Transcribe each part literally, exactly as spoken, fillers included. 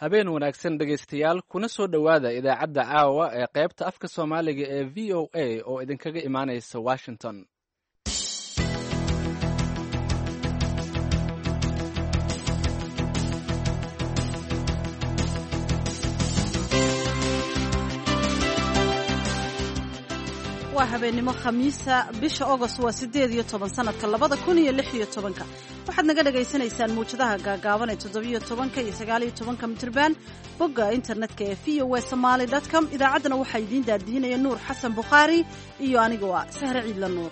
habeen wanaagsan dhegaystayaal kuna soo dhowaada idaacadda caawa ee qaybta afka soomaaliga ee v o a oo idinkaga imaanaysa washington. waa habeenimo khamiisa bisha August waa sideed iyo toban sanadka labada kun iyo lix iyo tobanka. waxaad naga dhagaysanaysaan muujadaha gaagaaban ee toddobiyo tobanka iyo sagaal iyo tobanka mitirban bogga internetka ee v o a somali dot com. idaacaddana waxaa idiin daadiinaya nuur xasan bukhaari iyo aniga waa sahre ciidla nuur.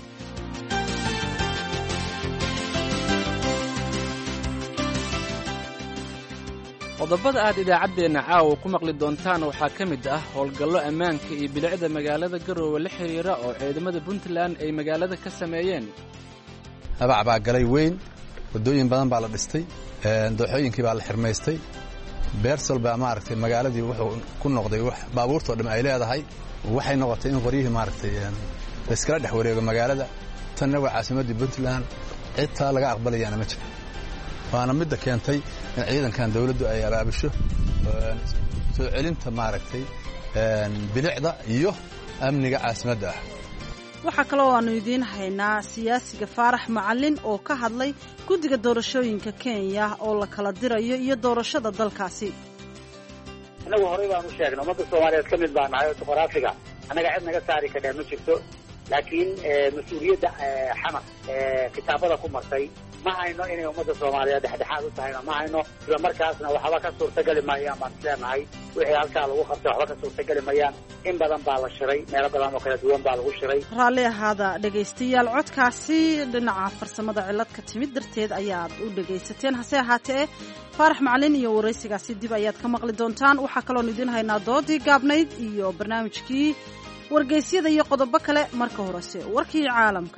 qodobada aad idaacaddeenna caawa ku maqli doontaan waxaa ka mid ah howlgallo ammaanka iyo bilicda magaalada Garowe la xiriira oo ciidamada Puntland ay magaalada ka sameeyeen. habac baa galay weyn, wadooyin badan baa la dhistay, dooxooyinkii baa la xirmaystay, beersal baa maaragtay magaaladii wuxuu ku noqday wax baabuurtoo dhan ay leedahay. waxay noqotay in qoryihii maaragtay la iskala dhex wareego magaalada. tanna waa caasimaddii Puntland, cidtaa laga aqbalayaana ma jiro. waana midda keentay in ciidankan dawladdu ay abaabusho soo celinta maaragtay bilicda iyo amniga caasimadda ah. waxaa kaloo aanu idiin haynaa siyaasiga Faarax Macalin oo ka hadlay guddiga doorashooyinka Kenya oo la kala dirayo iyo doorashada dalkaasi. anagu horey baan u sheegnay ummadda Soomaaliyeed ka mid baan nahay juqraafiga anaga cid naga saari kara ma jirto, laakiin mas'uuliyadda xamaq kitaabada ku martay ma hayno inay ummadda Soomaaliyeed dhexdhexaad u tahay, ma hayno isla markaasna waxba ka suurtagali maayaan baan leenahay. wixii halkaa lagu qabtay waxba ka suurtagali maayaan. in badan baa la shiray, meelo badan oo kala duwan baa lagu shiray. raalli ahaada dhegaystayaal, codkaasi dhinaca farsamada cilad ka timid darteed ayaad u dhegaysateen. hase ahaatee Faarax Macalin iyo waraysigaasi dib ayaad ka maqli doontaan. waxaa kaloo idiin haynaa doodii gaabnayd iyo barnaamijkii wargeysyada iyo qodobo kale. marka horese warkii caalamka.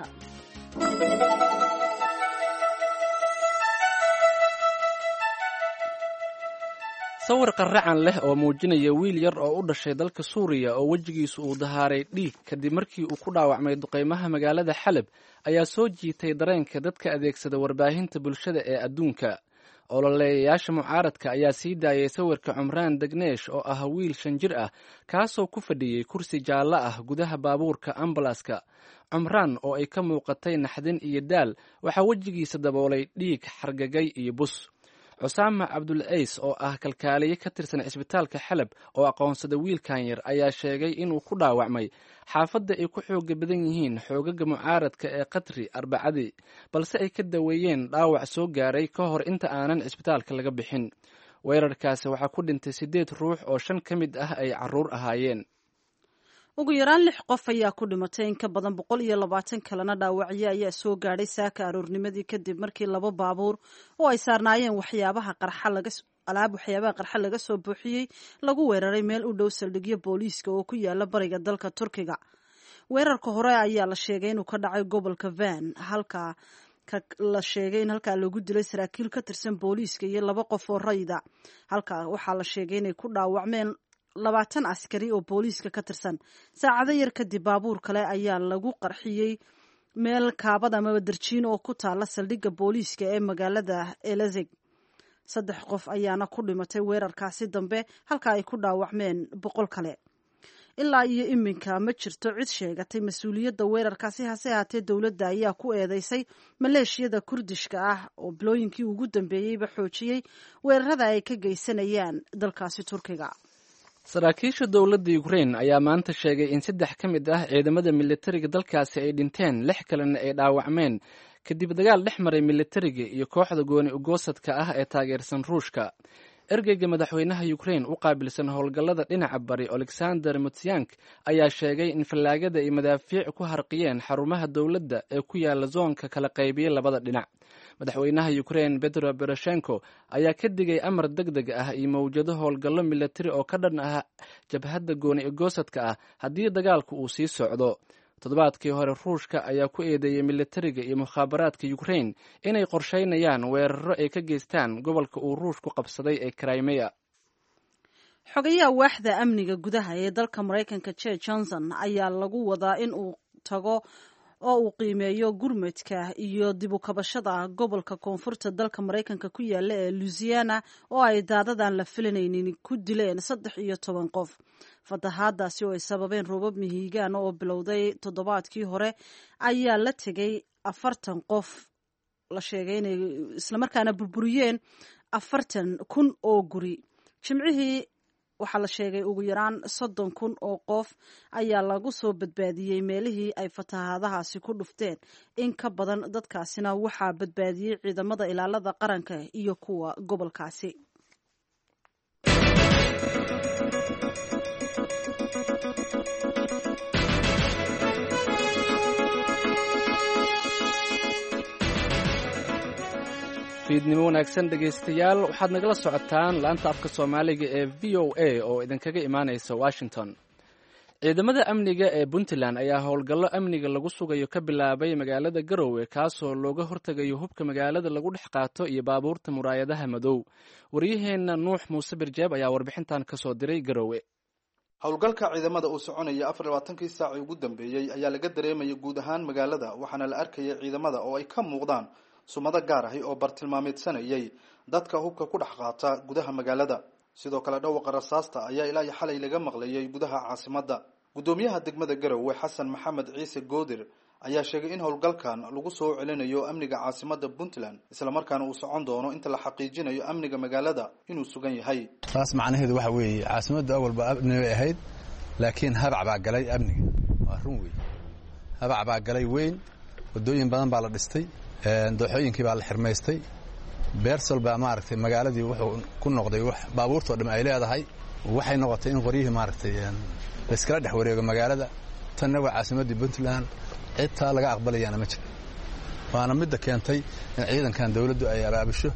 sawir qarracan leh oo muujinaya wiil yar oo u dhashay dalka Suuriya oo wejigiisu uu dahaaray dhiig kadib markii uu ku dhaawacmay duqeymaha magaalada Xalab ayaa soo jiitay dareenka dadka adeegsada warbaahinta bulshada ee adduunka. ololeeyayaasha mucaaradka ayaa sii daayay sawirka Cumraan Degneesh oo ah wiil shan jir ah kaasoo ku fadhiyey kursi jaallo ah gudaha baabuurka ambalaska. Cumraan oo ay ka muuqatay naxdin iyo daal waxaa wejigiisa daboolay dhiig, xargagay iyo bus. Cusaama Cabdulays oo ah kalkaaliye ka tirsan cisbitaalka Xalab oo aqoonsada wiilkan yar ayaa sheegay inuu ku dhaawacmay xaafadda ay ku xooga badan yihiin xoogaga mucaaradka ee Qatri Arbacadii, balse ay ka daweeyeen dhaawac soo gaaray ka hor inta aanan cisbitaalka laga bixin. weerarkaasi waxaa ku dhintay siddeed ruux oo shan ka mid ah ay carruur ahaayeen. ugu yaraan lix qof ayaa ku dhimatay, in ka badan boqol iyo labaatan kalena dhaawacyo ayaa soo gaadhay saaka aroornimadii kadib markii laba baabuur oo ay saarnaayeen waxyaabaha qarxa laga alaab waxyaabaha qarxa laga soo buuxiyey lagu weeraray meel u dhow saldhigyo booliiska oo ku yaala bariga dalka Turkiga. weerarka hore ayaa la sheegay inuu ka dhacay gobolka Van, halka la sheegay in halkaa lagu dilay saraakiil ka tirsan booliiska iyo laba qof oo rayida. halka waxaa la sheegay inay ku dhaawacmeen labaatan askari oo booliiska ka tirsan. saacado yar kadib baabuur kale ayaa lagu qarxiyey meel kaabada ama darjiin oo ku taala saldhigga booliiska ee magaalada Elazig. saddex qof ayaana ku dhimatay weerarkaasi dambe, halka ay ku dhaawacmeen boqol kale. ilaa iyo iminka ma jirto cid sheegatay mas-uuliyadda weerarkaasi. hase ahaatee dowladda ayaa ku eedeysay maleeshiyada Kurdishka ah oo bilooyinkii ugu dambeeyeyba xoojiyey weerarada ay ka geysanayaan dalkaasi Turkiga. saraakiisha dowladda Ukraine ayaa maanta sheegay in saddex ka mid ah ciidamada militariga dalkaasi ay dhinteen, lix kalena ay dhaawacmeen kadib dagaal dhex maray militariga iyo kooxda gooni ugoosadka ah ee taageersan Ruushka. ergeyga madaxweynaha Ukraine u qaabilsan howlgallada dhinaca bari Alexander Mutyank ayaa sheegay in fallaagada ay madaafiic ku harqiyeen xarumaha dowladda ee ku yaala zoonka kala qaybiyey labada dhinac. madaxweynaha Ukraine Petro Poroshenko ayaa ka digay amar degdeg ah iyo mawjado howlgallo militari oo ka dhan ah jabhadda gooni ugoosadka ah haddii dagaalku uu sii socdo. toddobaadkii hore Ruushka ayaa ku eedeeyay militariga iyo mukhaabaraadka Ukraine inay qorsheynayaan weeraro ay ka geystaan gobolka uu Ruushku qabsaday ee Crimea. xogayaha waaxda amniga gudaha ee dalka Mareykanka Jay Johnson ayaa lagu wadaa in uu tago oo uu qiimeeyo gurmadka iyo dib u kabashada gobolka koonfurta dalka maraykanka ku yaala ee louisiana oo ay daadadan la filanaynin ku dileen saddex iyo toban qof. fatahaadaasi oo ay sababeen roobab mihigaan oo bilowday toddobaadkii hore ayaa la tegay afartan qof la sheegay inay islamarkaana burburiyeen afartan kun oo guri. jimcihii waxaa la sheegay ugu yaraan soddon kun oo qof ayaa lagu soo badbaadiyey meelihii ay fatahaadahaasi ku dhufteen. in ka badan dadkaasina waxaa badbaadiyey ciidamada ilaalada qaranka iyo kuwa gobolkaasi. fiidnimo wanaagsan dhegaystayaal, waxaad nagala socotaan laanta afka soomaaliga ee v o a oo idinkaga imaanaysa washington. ciidamada amniga ee puntland ayaa howlgallo amniga lagu sugayo ka bilaabay magaalada garowe, kaasoo looga hortegayo hubka magaalada lagu dhex qaato iyo baabuurta muraayadaha madow. waryaheenna nuux muuse birjeeb ayaa warbixintan ka soo diray garowe. howlgalka ciidamada uu soconaya afar iyo labaatankii saaci ugu dambeeyey ayaa laga dareemayay guud ahaan magaalada, waxaana la arkayay ciidamada oo ay ka muuqdaan sumado gaar ahi oo bartilmaameedsanayay dadka hubka ku dhex qaata gudaha magaalada. sidoo kale dhawaqa rasaasta ayaa ilaa iyo xalay laga maqlayay gudaha caasimadda. guddoomiyaha degmada garowe xasan maxamed ciise goodir ayaa sheegay in howlgalkan lagu soo celinayo amniga caasimadda puntland, islamarkaana uu socon doono inta la xaqiijinayo amniga magaalada inuu sugan yahay. taas macnaheedu waxa weeye caasimadda awalba amni bay ahayd, laakiin habac baa galay amniga. waa run wey, habac baa galay weyn. wadooyin badan baa la dhistay, dooxooyinkii baa la xirmaystay, beersol baa maaragtay magaaladii wuxuu ku noqday wax baabuurtoo dham ay leedahay. waxay noqotay in qoryihii maaragtay layskala dhex wareego magaalada. tanna waa caasimaddii puntland, cidtaa laga aqbalayaana ma jiro. waana midda keentay in ciidankan dawladdu ay abaabusho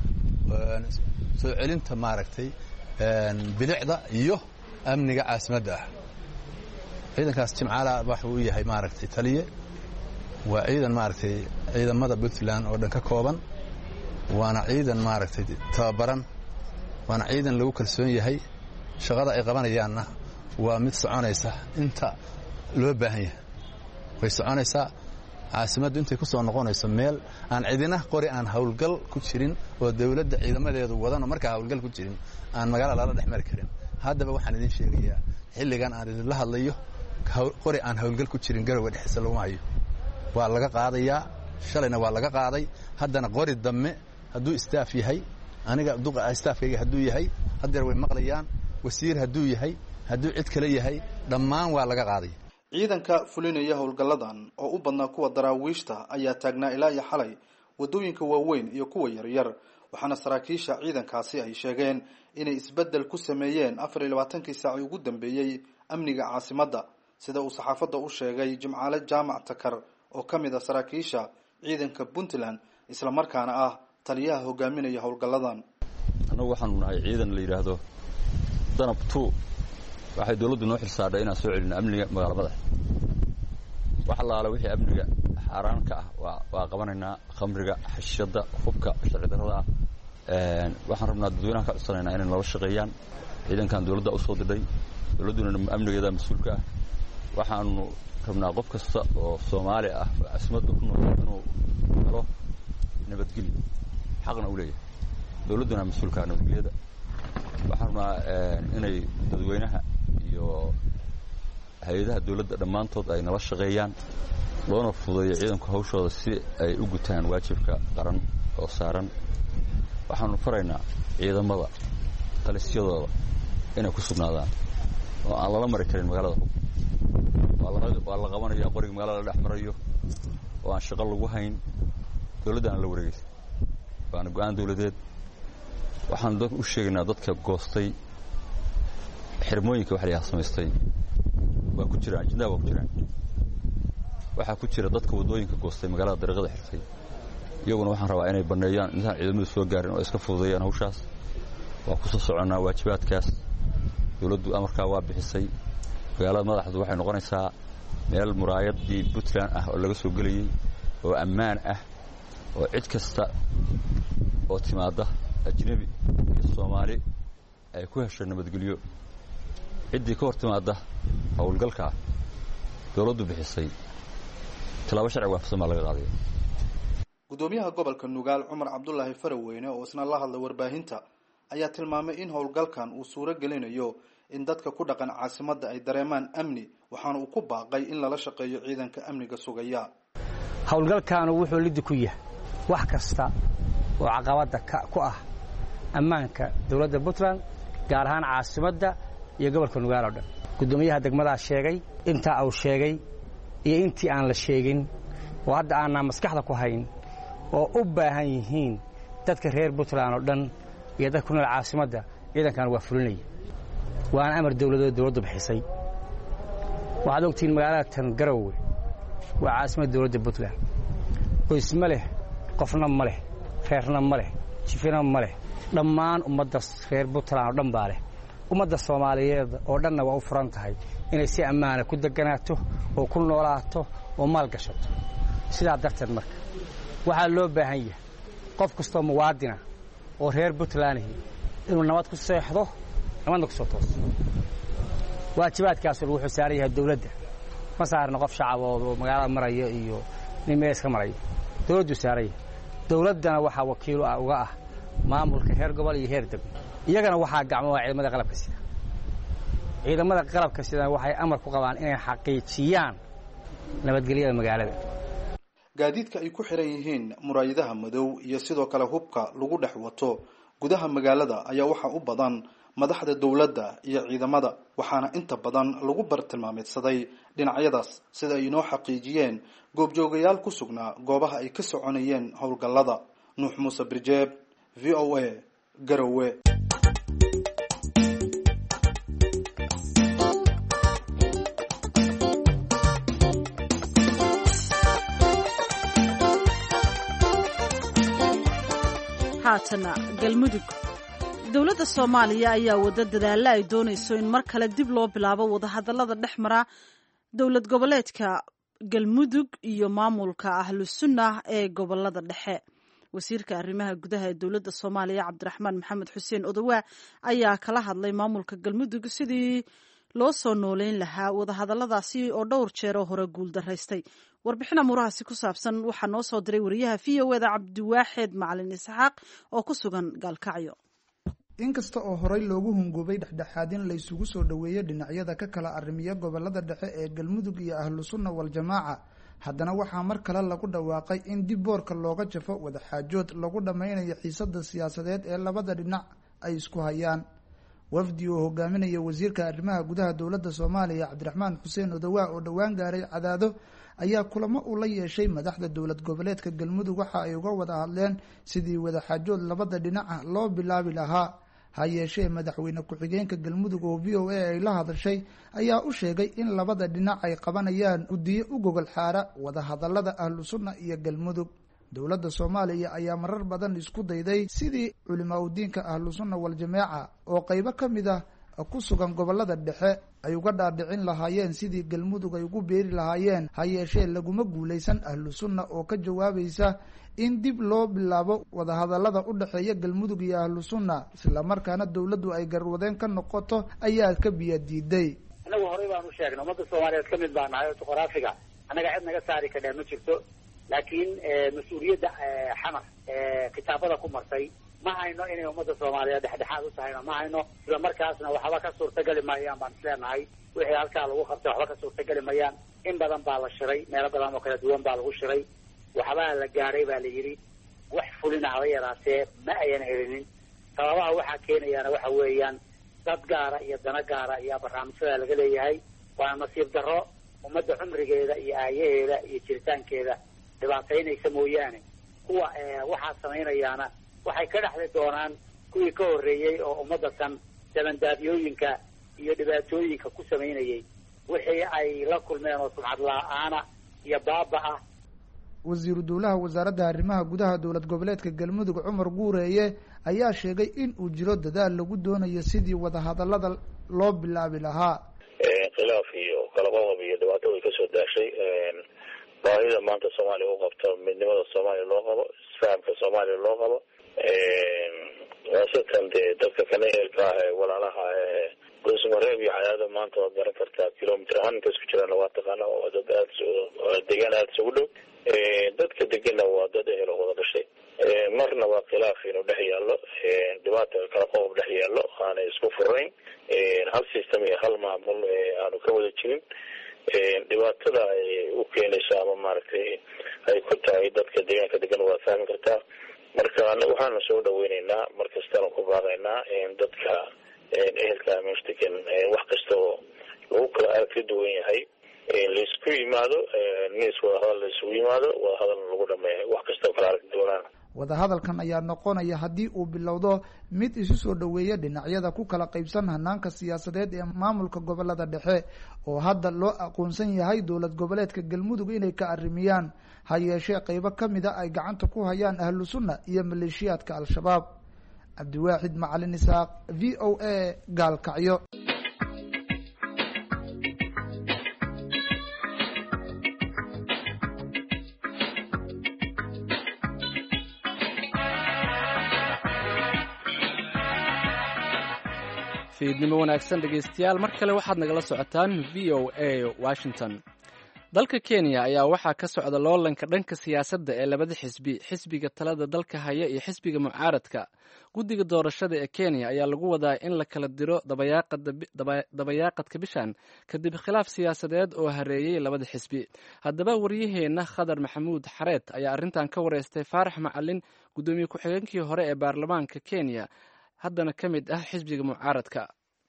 soo celinta maaragtay bilicda iyo amniga caasimadda ah. ciidankaas jimcaala waxuu u yahay maaragtay taliye. waa ciidan maaragtay ciidamada puntland oo dhan ka kooban, waana ciidan maaragtay tababaran, waana ciidan lagu kalsoon yahay. shaqada ay qabanayaanna waa mid soconaysa inta loo baahan yahay. way soconaysaa caasimaddu intay ku soo noqonayso meel aan cidina qori aan howlgal ku jirin oo dawladda ciidamadeedu wadano markaa howlgal ku jirin aan magaala lala dhex mari karin. haddaba waxaan idin sheegayaa xilligan aan idinla hadlayo qori aan howlgal ku jirin garowe dhexdiisa laguma hayo. waa laga qaadayaa, shalayna waa laga qaaday. haddana qori dambe hadduu istaaf yahay, aniga duqa istaafkayga hadduu yahay, haddeer way maqlayaan. wasiir hadduu yahay, hadduu cid kale yahay, dhammaan waa laga qaaday. ciidanka fulinaya howlgalladan oo u badnaa kuwa daraawiishta ayaa taagnaa ilaa iyo xalay wadooyinka waaweyn iyo kuwa yaryar, waxaana saraakiisha ciidankaasi ay sheegeen inay isbeddel ku sameeyeen afar iyo labaatankii saaci ugu dambeeyey amniga caasimadda, sida uu saxaafadda u sheegay jimcaale jaamac takar oo ka mid ah saraakiisha ciidanka puntland, isla markaana ah taliyaha hogaaminaya howlgalladan. annagu waxaanu nahay ciidan la yidhaahdo danab two. waxay dawladdu noo xilsaadhay inaan soo celino amniga magaala madax. wax allaala wixii amniga xaaraan ka ah waa waa qabanaynaa. khamriga, xashiyadda, hubka sharci darrada ah. waxaan rabnaa dadweynaha ka codsanaynaa inay nala shaqeeyaan. ciidankan dawladda usoo didhay, dawladduna amnigeeda mas-uulka ah. waxaanu rabnaa qof kasta oo soomaali ah oo caasimadda ku nool inuu helo nabadgelyo, xaqna u leeyahay. dawladduna mas-uulka ah nabadgelyada. waxaan rabnaa inay dadweynaha iyo hay-adaha dawladda dhammaantood ay nala shaqeeyaan, loona fududeeyo ciidanku hawshooda si ay u gutaan waajibka qaran oo saaran. waxaanu faraynaa ciidamada talisyadooda inay ku sugnaadaan oo aan lala mari karin magaalada hub. waa la qabanaya qoriga magaalada la dhex marayo oo aan shaqo lagu hayn. dawladdaana la wareegaysa, waana go-aan dawladeed. waxaan dad u sheegaynaa dadka goostay xirmooyinka wax la samaystay waa ku jiraan, jindaha waa ku jiraan. waxaa ku jira dadka wadooyinka goostay magaalada dariiqada xirtay. iyaguna waxaan rabaa inay banneeyaan intaan ciidamadu soo gaarin oo iska fududeeyaan hawshaas. waa ku soo soconnaa waajibaadkaas. dawladdu amarkaa waa bixisay. magaalada madaxdu waxay noqonaysaa meel muraayadii puntland ah oo laga soo gelayey, oo ammaan ah, oo cid kasta oo timaadda ajnabi iyo soomaali ay ku hesho nabadgelyo. ciddii ka hor timaadda howlgalkaa dawladdu bixisay talaabo sharci waafaqsan baa laga qaaday. gudoomiyaha gobolka Nugaal Cumar Cabdullaahi Faraweyne oo isna la hadlay warbaahinta ayaa tilmaamay in howlgalkan uu suuro gelinayo in dadka ku dhaqan caasimadda ay dareemaan amni waxaana uu ku baaqay in lala shaqeeyo ciidanka amniga sugaya. howlgalkan wuxuu lid ku yahay wax kasta oo caqabada ku ah ammaanka dawladda Puntland gaar ahaan caasimadda iyo gobolka Nugaal oo dhan. gudoomiyaha degmada sheegay inta uu sheegay iyo intii aan la sheegin oo hadda aan maskaxda ku hayn oo u baahan yihiin dadka reer Puntland oo dhan iyo dadka ku nool caasimadda ciidankan waa fulinay waana amar dawladeed dawladdu bixisay. waxaad ogtiin magaalada tan Garowe waa caasimadda dawladda Puntland qoys ma leh qofna ma leh reerna ma leh jifina ma leh dhammaan ummadda reer Puntland oo dhan baa leh ummadda Soomaaliyeed oo dhanna waa u furan tahay inay si ammaan ah ku deganaato oo ku noolaato oo maal gashato. sidaa darteed marka waxaa loo baahan yahay qof kastoo muwaadina oo reer Puntland inuu nabad ku seexdo nabadna ku soo tooso. waajibaadkaas wuxuu saaran yahay dawladda ma saarna qof shacab oo magaalada maraya iyo nin meeska maraya dawladdu saaran yahay. dawladdana waxaa wakiil ah uga ah maamulka heer gobol iyo heer degmo iyagana waxaa gacmo waa ciidamada qalabka sida. ciidamada qalabka sida waxay amar ku qabaan inay xaqiijiyaan nabadgelyada magaalada. gaadiidka ay ku xiran yihiin muraayadaha madow iyo sidoo kale hubka lagu dhex wato gudaha magaalada ayaa waxa u badan madaxda dawladda iyo ciidamada waxaana inta badan lagu bartilmaameedsaday dhinacyadaas sida ay inoo xaqiijiyeen goobjoogayaal ku sugnaa goobaha ay ka soconayeen howlgallada. Nuux Muuse Birjeeb, V O A, Garowe. haatana galmudug dawladda Soomaaliya ayaa wada dadaal ay doonayso in mar kale dib loo bilaabo wada hadallada dhexmara dawlad goboleedka galmudug iyo maamulka ahlus sunnah ee gobolada dhexe. wasiirka arrimaha gudaha ee dawladda Soomaaliya Cabdiraxmaan Maxamed Xuseen Odawaa ayaa kala hadlay maamulka galmudug sidii loo soo nooleyn lahaa wada hadalladaasi oo dhowr jeer oo hore guul daraystay. warbixina murahaasi ku saabsan waxaa noo soo diray wariyaha V O A da Cabdiwaaxid Macalin Isxaaq oo ku sugan Gaalkacyo. inkasta oo horey loogu hungubay dhexdhexaadin la isugu soo dhaweeyay dhinacyada ka kala arrimiya gobolada dhexe ee galmudug iyo ahlu sunna wal jamaaca haddana waxaa mar kale lagu dhawaaqay in dib boorka looga jafo wada xaajood lagu dhameynayo xiisada siyaasadeed ee labada dhinac ay isku hayaan. wafdi oo hogaaminaya wasiirka arrimaha gudaha dawladda Soomaaliya Cabdiraxmaan Xuseen Odawaa oo dhawaan gaaray Cadaado ayaa kulamo u la yeeshay madaxda dawlad goboleedka galmudug waxa ay uga wada hadleen sidii wada xaajood labada dhinac loo bilaabi lahaa. ha yeeshee madaxweyne ku-xigeenka galmudug oo V O A ay la hadashay ayaa u sheegay in labada dhinac ay qabanayaan guddiyo u gogol xaara wada hadallada ahlu sunna iyo galmudug. dawladda Soomaaliya ayaa marar badan isku dayday sidii culimaa diinka ahlu sunna wal jamaaca oo qaybo ka mid ah ku sugan gobolada dhexe ay uga dhaadhicin lahaayeen sidii galmudug ay ugu beeri lahaayeen. ha yeeshee laguma guulaysan ahlu sunna oo ka jawaabaysa in dib loo bilaabo wada hadallada u dhexeeya galmudug iyo ahlu sunna isla markaana dawladdu ay garwadeen ka noqoto ayaa ka biya diiday. anagu horey baan u sheegnay ummadda Soomaaliyeed ka mid baan nahay juqraafiga anaga cid naga saari kadhaa ma jirto laakiin mas-uuliyadda xamar kitaabada ku martay ma hayno inay ummadda Soomaaliyeed dhexdhexaad u tahayna ma hayno isla markaasna waxba ka suurtagali maayaan baan isleenahay wixii halkaa lagu qabtay waxba ka suurtagali maayaan. in badan baa la shiray meelo badan oo kala duwan baa lagu shiray waxbaa la gaaray baa la yidhi wax fulina haba yaraatee ma ayan helinin. sababaha waxaa keenayaana waxa weeyaan dad gaara iyo dana gaara iyo barnaamijyada laga leeyahay waa nasiib darro ummadda cumrigeeda iyo aayaheeda iyo jiritaankeeda dhibaataynaysa mooyaane kuwa waxaa samaynayaana waxay ka dhexli doonaan kuwii ka horreeyey oo ummadda tan dabandaabyooyinka iyo dhibaatooyinka ku samaynayay wixii ay la kulmeen oo sumcad la-aana iyo baaba ah. wasiiru dowlaha wasaaradda arrimaha gudaha dowlad goboleedka galmudug Cumar Guureeye ayaa sheegay in uu jiro dadaal lagu doonayo sidii wada hadallada loo bilaabi lahaa. khilaaf iyo kala qodob iyo dhibaato way kasoo daashay baahida maanta Soomaaliya u qabto midnimada Soomaaliya loo qabo isfahamka Soomaaliya loo qabo waasatan dadka kaneelka walaalaha dhuusamareeb iyo cadaado maanta waad garan kartaa kilomitr ahaan inta isku jiraan waa taqaana oo dad aad deegaan aada isugu dhow dadka degana waa dad ehel oo wada dhashay marna waa khilaaf inuu dhex yaallo dhibaata kala qodob dhex yaallo aanay isku furayn hal system iyo hal maamul aanu ka wada jirin dhibaatada ay u keenayso ama maaragtay ay ku tahay dadka deegaanka degan waa fahmi kartaa marka anaga waxaanu soo dhaweynaynaa markastaanu ku baaqaynaa dadka ehelka meesha degan wax kasta oo lagu kala aragti duwan yahay laisku yimaado nis wadahadal laisugu yimaado wadahadalna lagu dhameeyo wax kasta oo kala aragti duwanaan wadahadalkan ayaa noqonaya haddii uu bilowdo mid isu soo dhoweeya dhinacyada ku kala qaybsan hanaanka siyaasadeed ee maamulka gobolada dhexe oo hadda loo aqoonsan yahay dowlad goboleedka galmudug inay ka arrimiyaan ha yeeshee qaybo ka mid a ay gacanta ku hayaan ahlu sunna iyo maleeshiyaadka al-shabaab. cabdiwaaxid macalin isaaq, v o a, gaalkacyo. fiidnimo wanaagsan dhegaystayaal, mar kale waxaad nagala socotaan v o a Washington. dalka Kenya ayaa waxaa ka socda loolanka dhanka siyaasadda ee labada xisbi, xisbiga talada dalka haya iyo xisbiga mucaaradka. guddiga doorashada ee Kenya ayaa lagu wadaa in la kala diro dabayaaqadka bishan kadib khilaaf siyaasadeed oo hareeyay labada xisbi. haddaba waryaheena Khadar Maxamuud Xareed ayaa arrintan ka wareystay Faarax Macalin, gudoomiye ku-xigeenkii hore ee baarlamaanka Kenya, haddana ka mid ah xisbiga mucaaradka.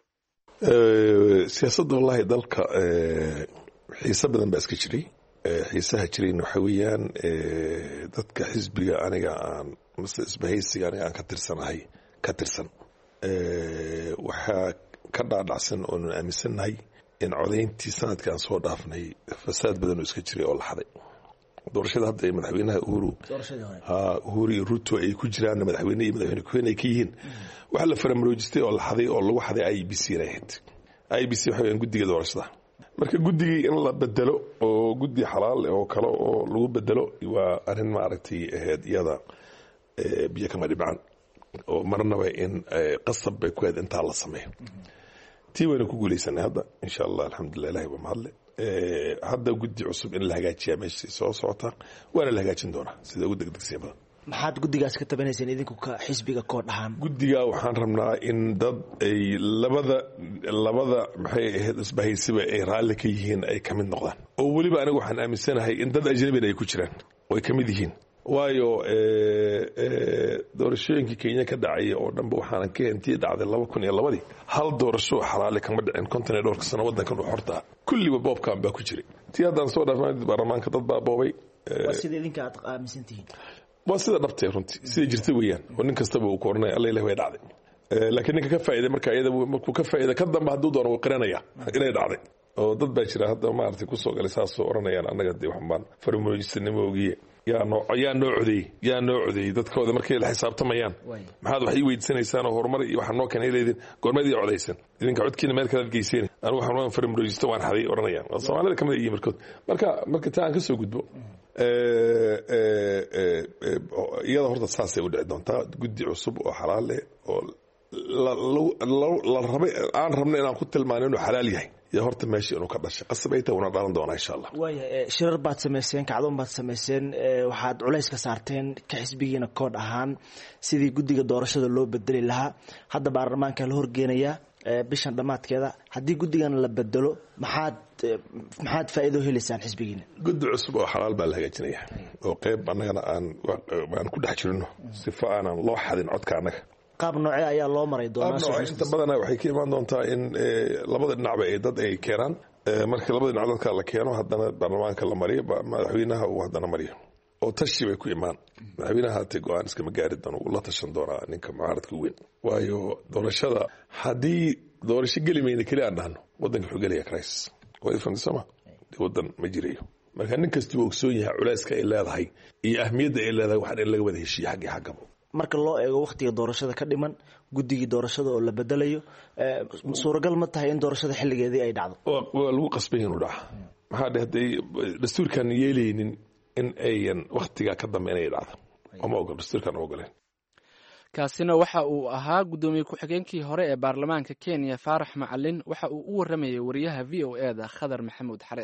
siyaasadda wallahi dalka xiise badan baa iska jiray. xiisaha jirayna waxa weeyaan dadka xisbiga aniga aan mase isbahaysiga aniga aan ka tirsanahay ka tirsan waxaa ka dhaadhacsan oonu aaminsannahay in codayntii sanadkii aan soo dhaafnay fasaad badan oo iska jiray oo la xaday. doorashada hadda ay madaxweynaha uhuru ha uhuru iyo ruto ay ku jiraan madaxweyne iyo madaxweyne ku ay ka yihiin waxa la faramaroojistay oo la xaday oo lagu xaday I B C raahid. I B C waxa weeyaan guddiga doorashada. marka guddigii in la bedelo oo guddi xalaal oo kale oo lagu bedelo waa arrin ma aragtay ahayd iyada biyo kama dhibcan oo marnaba in qasab bay ku ahayd intaa la sameeyo. tii wayna ku guulaysanay hadda insha allah alxamdulilah ilahi waa mahadle. hadda guddi cusub in la hagaajiyaa meesha soo socota waana la hagaajin doonaa sida ugu degdegsiya badan. maxaad guddigaas ka tabanayseen idinku ka xisbiga kood ahaan? guddiga waxaan rabnaa in dad ay labada labada maxay ahayd isbahaysiba ay raalli ka yihiin ay ka mid noqdaan oo weliba anigu waxaan aaminsanahay in dad ajnabina ay ku jiraan oo ay ka mid yihiin. waayo doorashooyinkii Kenya ka dhacay oo dhanba waxaanan ka hentii dhacday laba kun iyo labadii hal doorasho xalaali kama dhicin konton iyo dhowrka sano waddankan u xorta ah kulliba boobkan baa ku jiray. tii haddaan soo dhaafnay baarlamaanka dad baa boobay. waa sida idinka aad aaminsan tihiin? waa sida dhabtay runtii sida jirta weeyaan oo nin kastaba uu koornay alla ilaahay way dhacday. laakiin ninka ka faa'iiday marka iyada markuu ka faa'iiday ka dambe hadduu doono wuu qiranaya inay dhacday. oo dad baa jira hadda maaragtay ku soo galay saas oo oranayaan annaga dee waxbaan farmoojisanimo ogiye yaa noo yaa noo codeeyey yaa noo codeeyey dadkooda markay la xisaabtamayaan maxaad wax ii weydiisanaysaan oo horumar iyo waxaa noo keenay leedin goormadii codaysan idinka codkiina meel kale geyseen anigu waxaan farmoojisto waan xaday oranayaan Soomaalida kamid yihiin markood. marka marka taan ka soo gudbo iyada horta saasay u dhici doontaa guddi cusub oo xalaal leh oo la rabay aan rabno inaan ku tilmaano inuu xalaal yahay iyo horta meesha inuu ka dhashay qasab ay tahay una dhalan doonaa insha allah. waaya shirar baad samayseen, kacdoon baad samayseen, waxaad culays ka saarteen ka xisbigiina kood ahaan sidii guddiga doorashada loo bedeli lahaa. hadda baarlamaanka la horgeenayaa bishan dhammaadkeeda. haddii guddigan la bedelo maxaad maxaad faa'iido helaysaan xisbigiina? guddi cusub oo xalaal baa la hagaajinayaa oo qayb annagana aan aan ku dhex jirno sifa aanan loo xadin codka annaga. qaab noocee ayaa loo maray doonaa? inta badanaa waxay ka imaan doontaa in labada dhinacba ay dad ay keenaan. marka labada dhinac dadka la keeno haddana baarlamaanka la mariyo madaxweynaha uu haddana mariyo oo tashi bay ku imaan. madaxweynaha haatee go-aan iskama gaari doono uu la tashan doonaa ninka mucaaradka weyn. waayo doorashada haddii doorasho geli mayna keli aan dhahno waddanka wuxuu gelaya crisis waa ifansama dee waddan ma jirayo. marka nin kastiba ogsoon yahay culeyska ay leedahay iyo ahmiyadda ay leedahay waxaan in laga wada heshiiyo xaggii xaggaba. marka loo eego waqtiga doorashada ka dhiman guddigii doorashada oo la bedelayo suuragal ma tahay in doorashada xilligeedii ay dhacdo? waa lagu qasbay inuu dhaco. maxaa dhe hadday dastuurkan yeelaynin in ayan waqtigaa ka dambe inay dhacdo oma ogol dastuurkan u ogoleen. kaasina waxa uu ahaa guddoomiye ku-xigeenkii hore ee baarlamaanka kenya faarax macalin waxa uu u waramayay wariyaha v o e da khadar maxamuud xareed.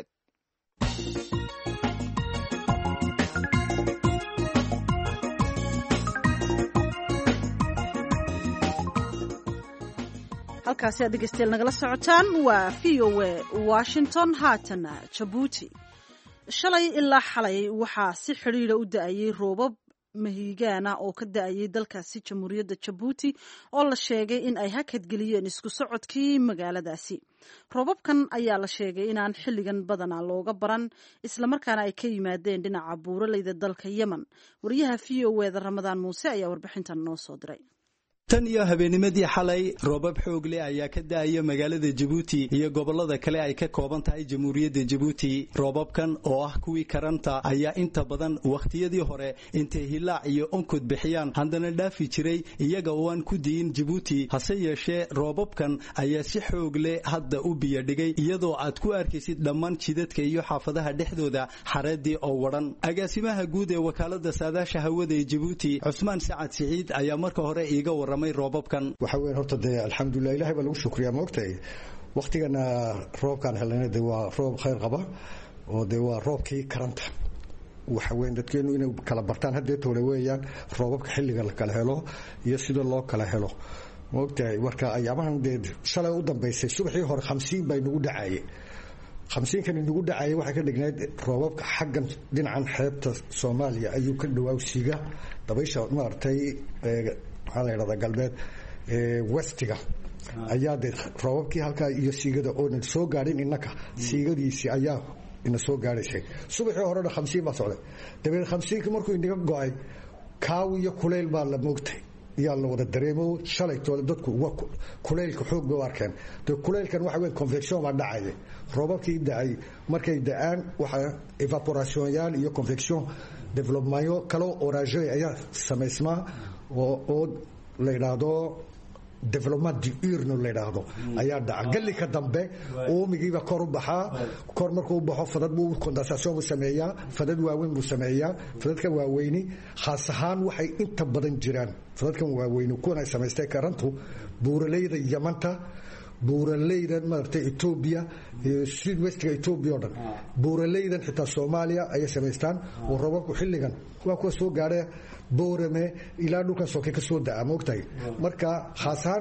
halkaasi aad dhegeystayaal nagala socotaan waa v o e washington. haatana jabuuti shalay ilaa xalay waxaa si xidhiidha u da-ayay roobab mahigaana oo ka da-ayay dalkaasi jamhuuriyadda jabuuti oo la sheegay in ay hakadgeliyeen isku socodkii magaaladaasi. roobabkan ayaa la sheegay inaan xilligan badanaa looga baran islamarkaana ay ka yimaadeen dhinaca buuraleyda dalka yemen. wariyaha v o e da ramadaan muuse ayaa warbixintan noo soo diray. tan iyo habeenimadii xalay roobab xoog leh ayaa ka da-aya magaalada jabuuti iyo gobolada kale ay ka kooban tahay jamhuuriyadda jabuuti. roobabkan oo ah kuwii karanta ayaa inta badan wakhtiyadii hore intay hilaac iyo onkod bixiyaan haddana dhaafi jiray iyaga oo aan ku diin jabuuti. hase yeeshee roobabkan ayaa si xoog leh hadda u biyadhigay iyadoo aad ku arkaysid dhammaan jidadka iyo xaafadaha dhexdooda xareedii oo wadhan. agaasimaha guud ee wakaalada saadaasha hawada ee jabuuti cusmaan sacad siciid ayaa marka hore iiga waramay roobabkan. waxa weyn horta dee alxamdulilah ilahay baa lagu shukriyaa maogtahay waktigana roobkaan helnayna dee waa roob khayr qaba oo dee waa roobkii karanta. waxa weyn dadkeenu inay kala bartaan haddeetooda weeyaan roobabka xilliga la kala helo iyo sida loo kala helo maogtahay. marka ayaamahan dee shalay u dambaysay subaxii hore khamsiin baa inagu dhacaye hamsiinkan inagu dhacaya waxay ka dhignayd roobabka xaggan dhinacan xeebta Soomaaliya ayuu ka dhawaawsiga dabaysha maartay maxaa la yiraahdaa galbeed ee westiga ayaa de roobabkii halka iyo siigada oo soo gaarin innaka siigadiisi ayaa ina soo gaaraysay subaxii horena hamsiin baa socday dabeed hamsiinka markuu inaga go'ay kaaw iyo kuleyl baa la moogtay yaa la wada dareemo shalay toole dadku waa kuleylka xoog bay u arkeen de kuleylkan waxa weyn convection baa dhacay roobabkii dhacay markay da'aan waxa evaporation yaal iyo convection development kalo orage ayaa samaysma oo oo la yiraahdo development diurne la yiraahdo ayaa dhaca galika dambe oo migiiba kor u baxaa kor markuu u baxo fadad buu condensation u sameeyaa fadad waaweyn buu sameeyaa fadadka waaweyni khaas ahaan waxay inta badan jiraan fadadkan waaweyni kuna samaystay karantu buuraleyda Yamanta buuraleyda maartay Ethiopia South West Ethiopia oo dhan buuraleydan xitaa Soomaaliya ay samaystaan oo roobabku xilligan waa ku soo gaaray boorame ilaa dhulka soke ka soo daa moogtay marka khaasan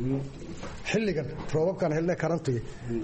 xilligan roobabkan helna karantii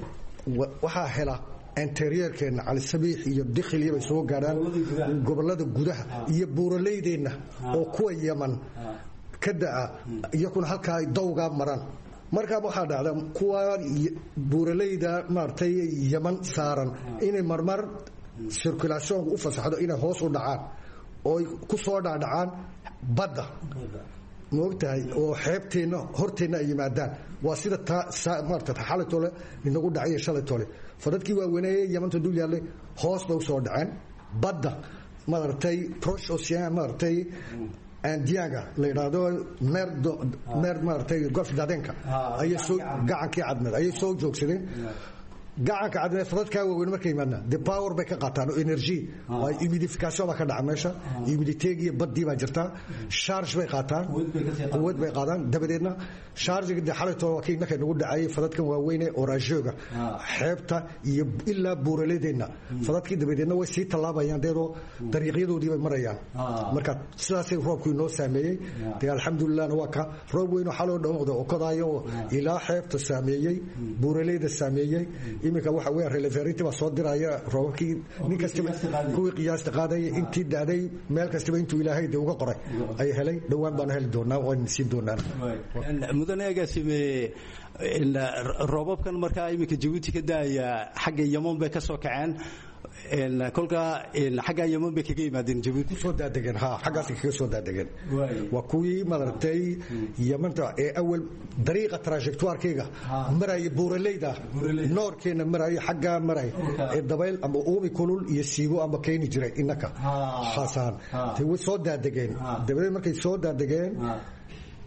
waxa hela interiorkeena cali sabiix iyo dakhliga ay soo gaaraan gobolada gudaha iyo buuraleydeena oo kuwa Yemen ka daa iyo kun halka ay dawga maraan marka waxa dhacda kuwa buuraleyda maartay Yemen saaran inay marmar circulation u fasaxdo inay hoos u dhacaan oo ku soo dhaadhacaan badda moogtahay oo xeebteena horteena ay yimaadaan waa sida maartay xalatole inagu dhacay shalay tole fadadkii waa weynay Yamanta dul yaale hoos bay soo dhaceen badda maartay proche ocean maartay Andiaga la yiraahdo mer mer maartay golf dadenka ay soo gacankii cadmad ay soo joogsadeen gacanka cadmad fadadka weyn markay yimaadaan the power bay ka qaataan energy ay humidification ba ka dhaca meesha humidity iyo badii baa jirta charge bay qaataan quwad bay qaadaan dabadeedna charge gida xalayto waa kii markay nagu dhacay fadadkan waa weyn ee orajooga xeebta iyo ilaa buuraleedina fadadkii dabadeedna way sii talaabayaan deedo dariiqyadoodii bay marayaan marka sidaas ay roobku inoo saameeyay de alxamdulillah waa ka roob weyn oo xaloo dhawdo oo kadaayo ilaa xeebta saameeyay buuraleeda saameeyay imika waxa weey relevancy ba soo diraya roobkii nin kasta kuwii qiyaasta qaaday intii daaday meel kasta intuu ilaahay de uga qoray ay helay dhawaan baan heli doonaa oo si doonaan mudanaga simee in roobabkan marka imika Djibouti ka daaya xagga Yemen bay ka soo kaceen in kolka in xagga Yemen bay kaga yimaadeen Djibouti soo daadageen ha xaggaas kaga soo daadageen waa kuwii madartay Yemanta ee awal dariiqa trajectoire-kayga maray buuraleyda noorkeena maray xagga maray ee dabayl ama uumi kulul iyo siibo ama keeni jiray inaka khaasan tay way soo daadageen dabadeed markay soo daadageen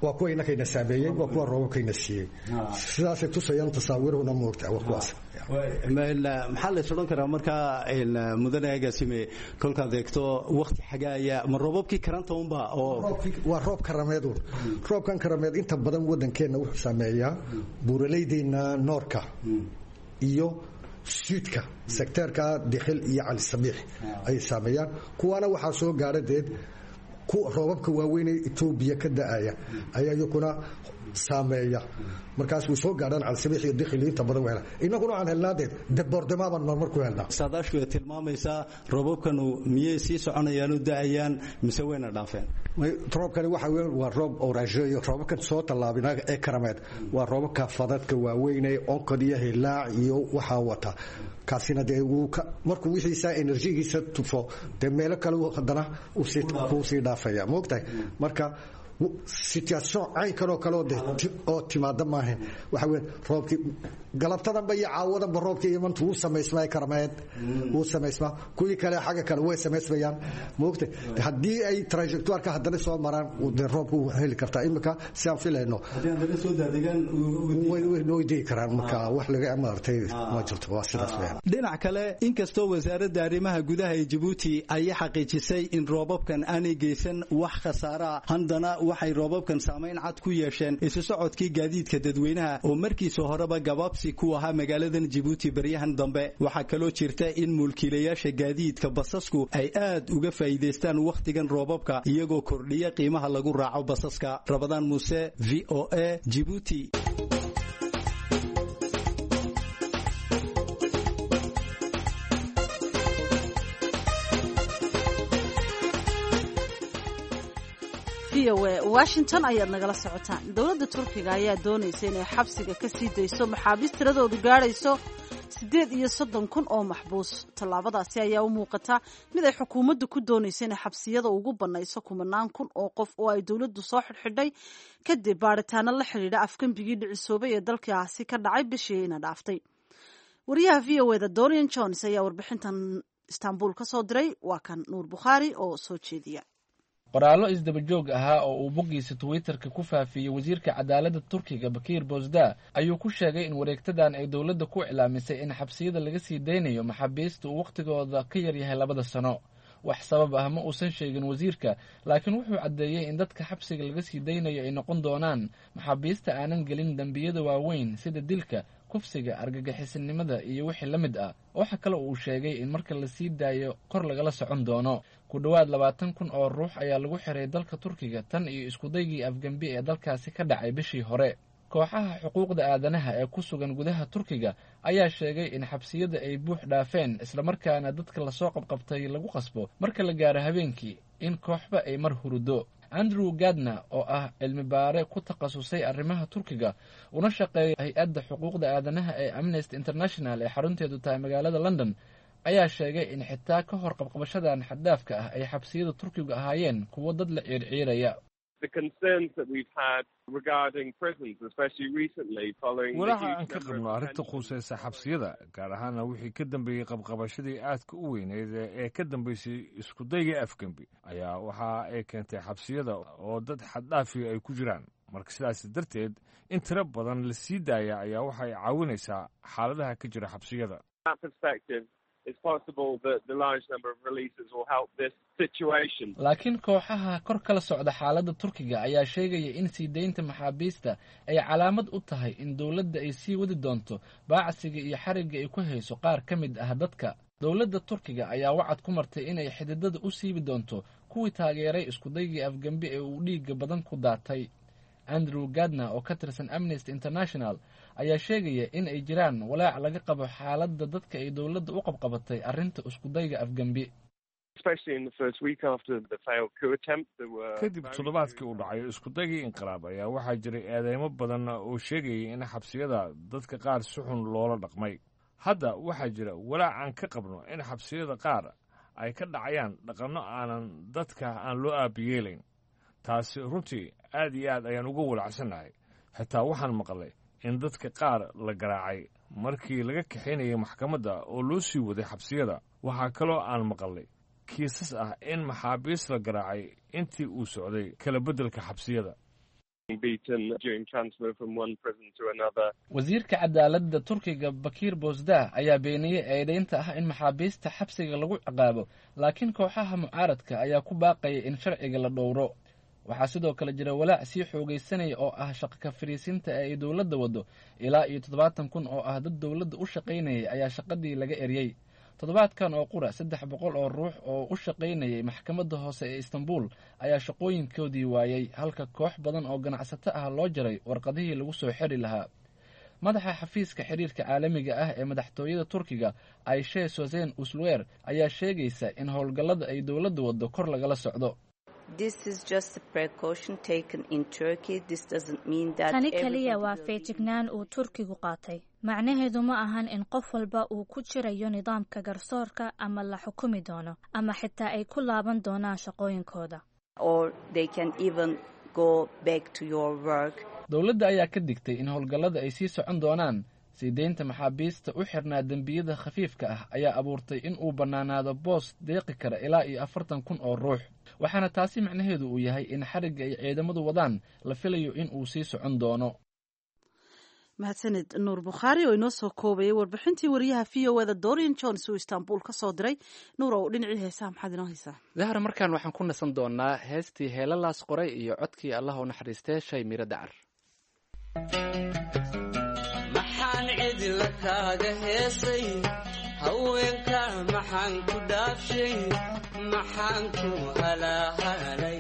waa kuwa inakayna saameeyey waa kuwa roobabkayna siiyey sidaasay tusayaan tasaawiruhuna moogtaa waa kuwaas maxaa la isodhan karaa markaa mudane agaasime kolkaad eegto wakti xagaaya ma roobabkii karanta unba oo waa roob karameed un roobkan karameed inta badan waddankeenna wuxuu saameeyaa buuraleydeenna noorka iyo suudka sekteerka dikhil iyo cali sabiix ay saameeyaan kuwaana waxaa soo gaara deed ku roobabka waaweyn ee Itoobiya ka da'aya ayaa iyaguna saameeya markaas way soo gaadhaan cali sabiix iyo dikhil inta badan weela inaguna aan helnaadeed debordemaaban marmar ku helnaa saadaashku ay tilmaamaysaa roobabkanu miyay sii soconayaan oo da'ayaan mise wayna dhaafeen roobkani waxa weyn waa roob oraajo iyo roobabkan soo tallaabina ee karameed waa roobabka fadadka waaweyn ee onkod iyo hilaac iyo waxa wata kaasina dee uu markuu wixiisa enerjigiisa tufo dee meelo kale haddana uu sii dhaafaya moogtahay marka situation ay karo kale oo timaada maahan waxa weyn roobkii galabtadanba iyo caawadanba roobkii imantu uu sameysmay karameed uu sameysma kuwii kale xaga kale way sameysmayaan moogtay haddii ay trajectoire ka haddana soo maraan uu roobku heli kartaa imika si aan filayno haddii haddana soo daadigaan way way noydii karaan marka wax laga amartay ma jirto waa sidaas weeyaan dhinac kale inkastoo wasaaradda arrimaha gudaha ee Djibouti ay xaqiijisay in roobabkan aanay geysan wax khasaara handana waxay roobabkan saameyn cad ku yeesheen isu socodkii gaadiidka dadweynaha oo markiisa horeba gabaabsi ku ahaa magaaladan Djibouti baryahan dambe waxa kaloo jirta in mulkiilayaasha gaadiidka basasku ay aad uga faa'iideystaan waqtigan roobabka iyagoo kordhiya qiimaha lagu raaco basaska Rabadaan Muuse V O A Djibouti washington ayaad nagala socotaan dowladda turkiga ayaa doonaysa inay xabsiga ka sii dayso maxaabiis tiradoodu gaadhayso siddeed iyo soddon kun oo maxbuus tallaabadaasi ayaa u muuqata mid ay xukuumaddu ku doonaysa inay xabsiyada ugu bannayso kumanaan kun oo qof oo ay dowladdu soo xidhxidhay kadib baadhitaano la xidhiidha afgembigii dhicisoobay ee dalkaasi ka dhacay bishii ina dhaaftay wariyaha v o eda dorian jones ayaa warbixintan istanbul ka soo diray waa kan nuur bukhaari oo soo jeediya qoraallo isdaba joog ahaa oo uu boggiisa twitterka ku faafiyey wasiirka cadaaladda turkiga bakiir bosda ayuu ku sheegay in wareegtadan ay dowladda ku iclaamisay in xabsiyada laga sii daynayo maxaabiista uu wakhtigooda ka yar yahay labada sano wax sabab ah ma uusan sheegin wasiirka laakiin wuxuu caddeeyey in dadka xabsiga laga sii daynayo ay noqon doonaan maxaabiista aanan gelin dembiyada waaweyn sida dilka kufsiga argagixisinimada iyo wixii la mid ah waxa kale uu sheegay in marka la sii daayo kor lagala socon doono ku dhowaad labaatan kun oo ruux ayaa lagu xiray dalka turkiga tan iyo iskudaygii afgembi ee dalkaasi ka dhacay bishii hore kooxaha xuquuqda aadanaha ee ku sugan gudaha turkiga ayaa sheegay in xabsiyada ay buux dhaafeen islamarkaana dadka lasoo qabqabtay lagu qasbo marka la gaaro habeenkii in kooxba ay mar hurudo andrew gardner oo ah cilmi baare ku takhasusay arrimaha turkiga una shaqeeya hay-adda xuquuqda aadanaha ee amnesty international ee xarunteedu tahay magaalada london ayaa sheegay in xitaa ka hor qabqabashadan xaddaafka ah ay xabsiyada turkigu ahaayeen kuwo dad la ciirciiraya walaha aan ka qabno arrinta khusaysa xabsiyada gaar ahaana wixii ka dambeeyey qabqabashadii aadka u weyneyd ee ka dambaysay iskudayga afgembi ayaa waxa ay keentay xabsiyada oo dad xaddhaafiya ay ku jiraan marka sidaas darteed in tiro badan la sii daaya ayaa waxay caawinaysaa xaaladaha ka jira xabsiyada laakiin kooxaha kor kala socda xaaladda turkiga ayaa sheegaya in sii daynta maxaabiista ay calaamad u tahay in dowladda ay sii wadi doonto baacsiga iyo xarigga ay ku hayso qaar ka mid ah dadka dowladda turkiga ayaa wacad ku martay inay xididada u siibi doonto kuwii taageeray iskudaygii afgembi ee uu dhiigga badan ku daatay andrew gardner oo ka tirsan amnesty international ayaa sheegaya in ay jiraan walaac laga qabo xaaladda dadka ay dowladda u qabqabatay arrinta iskudayga afgembi kadib toddobaadkii uu dhacay iskudaygii inqilaab ayaa waxaa jiray eedeymo badan oo sheegayay in xabsiyada dadka qaar si xun loola dhaqmay hadda waxaa jira walaac aan ka qabno in xabsiyada qaar ay ka dhacayaan dhaqanno aanan dadka aan loo aabiyeelayn taasi runtii aad iyo aad ayaan uga walacsannahay xitaa waxaan maqlay in dadka qaar la garaacay markii laga kaxaynayay maxkamadda oo loo sii waday xabsiyada waxaa kaloo aan maqlay kiisas ah in maxaabiis la garaacay intii uu socday kala beddelka xabsiyada wasiirka cadaaladda turkiga bakiir boosdah ayaa beeniyey eedeynta ah in maxaabiista xabsiga lagu ciqaabo laakiin kooxaha mucaaradka ayaa ku baaqaya in sharciga la dhowro. waxaa sidoo kale jira walaac sii xoogaysanaya oo ah shaqo ka fariisinta ee ay dowladda waddo. ilaa iyo toddobaatan kun oo ah dad dowladda u shaqaynayay ayaa shaqadii laga eryey. toddobaadkan oo qura saddex boqol oo ruux oo u shaqaynayay maxkamadda hoose ee istanbul ayaa shaqooyinkoodii waayey, halka koox badan oo ganacsato ah loo jaray warqadihii lagu soo xiri lahaa. madaxa xafiiska xiriirka caalamiga ah ee madaxtooyada turkiga ayshe sosen usluer ayaa sheegaysa in howlgallada ay dowladda waddo kor lagala socdo. tani kaliya waa feejignaan uu turkigu qaatay. macnaheedu ma ahan in qof walba uu ku jirayo nidaamka garsoorka ama la xukumi doono ama xitaa ay ku laaban doonaan shaqooyinkooda. dowladda ayaa ka digtay in howlgallada ay sii socon doonaan. sii deynta maxaabiista u xirnaa dembiyada khafiifka ah ayaa abuurtay in uu bannaanaado boos deeqi kara ilaa iyo afartan kun oo ruux, waxaana taasi macnaheedu uu yahay in xarigga ay ciidamadu wadaan la filayo in uu sii socon doono. mahadsaned nuur bukhaari oo inoo soo koobayay warbixintii wariyaha v o eda dorian jones uu istanbul ka soo diray. nuur oo dhinacii heesaha maxaad inoo haysaa? dahar, markaan waxaan ku nasan doonaa heestii heelalaas qoray iyo codkii allah u naxariistee shay miro dacar. maxaan cidla kaaga heesay haweenka maxaan ku dhaafshay maxaan ku halaahalay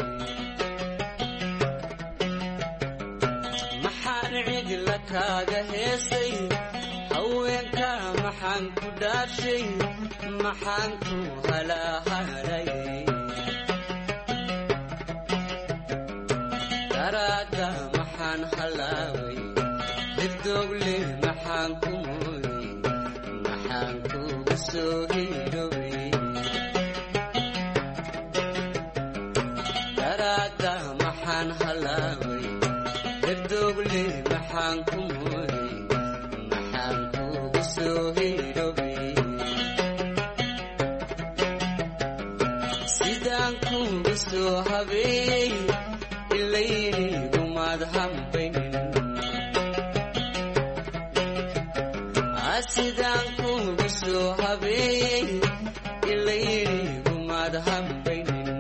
maxaan cidla kaaga heesay haweenka maxaan ku dhaafshay maxaan ku halaahalay daraada maxaan halaaway dibdogle maxaan ku mooyey maxaan kuga soo hiidhowey daraada maxaan halaaway dibdogle maxaan ku mooyey maxaan kuga soo hiidhowey sidaan kuga soo habeeyey ilaygumaad hambaynin sidaan kuga soo habeeyey ilaygumaad hambaynin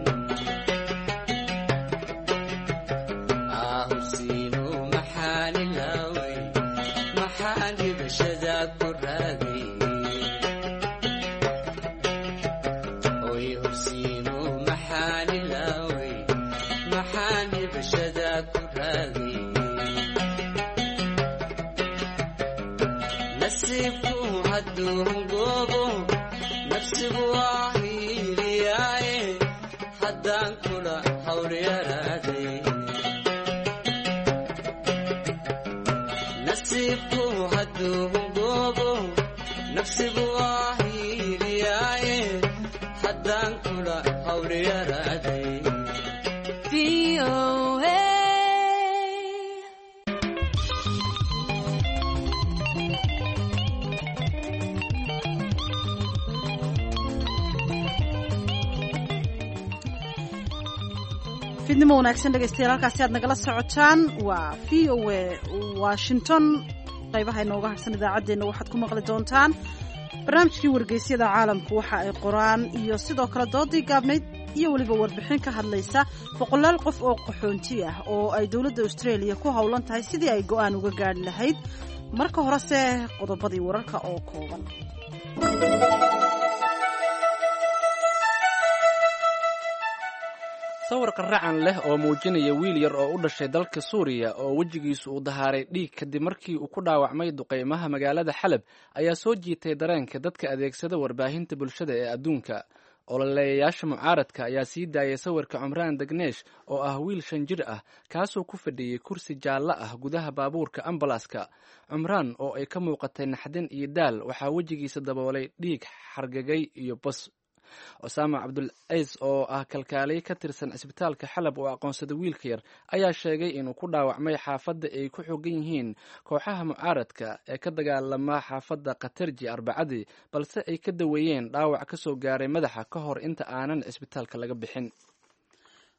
ahusiino maxaan ilaaway maxaan hibashada ku raagay oy husiino maxaan ilaaway maxaan hibashada ku raagay nasiibku hadduu hungoobo nafsigu waa hiiliyaaye haddaan kula hawlyaraaday nasiibku hadduu hungoobo nafsigu waa hiiliyaaye haddaan kula hawlyaraaday. fidnimo wanaagsan dhegaystayaal, halkaasi aad nagala socotaan waa v o a washington. qaybaha inooga harsan idaacaddeenna waxaad ku maqli doontaan barnaamijkii wargeysyada caalamku waxa ay qoraan iyo sidoo kale doodii gaabnayd iyo weliba warbixin ka hadlaysa boqolaal qof oo qaxoonti ah oo ay dowladda australia ku howlan tahay sidii ay go'aan uga gaadhi lahayd. marka horese qodobadii wararka oo kooban. sawir qaracan leh oo muujinaya wiil yar oo u dhashay dalka suuriya oo wejigiisu uu dahaaray dhiig kadib markii uu ku dhaawacmay duqeymaha magaalada xalab ayaa soo jiitay dareenka dadka adeegsada warbaahinta bulshada ee adduunka. ololeeyayaasha mucaaradka ayaa sii daayay sawirka cumraan degneesh oo ah wiil shan jir ah kaasoo ku fadhiyey kursi jaallo ah gudaha baabuurka ambalaska. cumraan oo ay ka muuqatay naxdin iyo daal waxaa wejigiisa daboolay dhiig xargagay iyo bas. cusaama cabdulciis oo ah kalkaaliye ka tirsan cisbitaalka xalab oo aqoonsada wiilka yar ayaa sheegay inuu ku dhaawacmay xaafadda ay ku xogan yihiin kooxaha mucaaradka ee ka dagaalama xaafadda khatarji arbacadii, balse ay ka daweeyeen dhaawac ka soo gaaray madaxa ka hor inta aanan cisbitaalka laga bixin.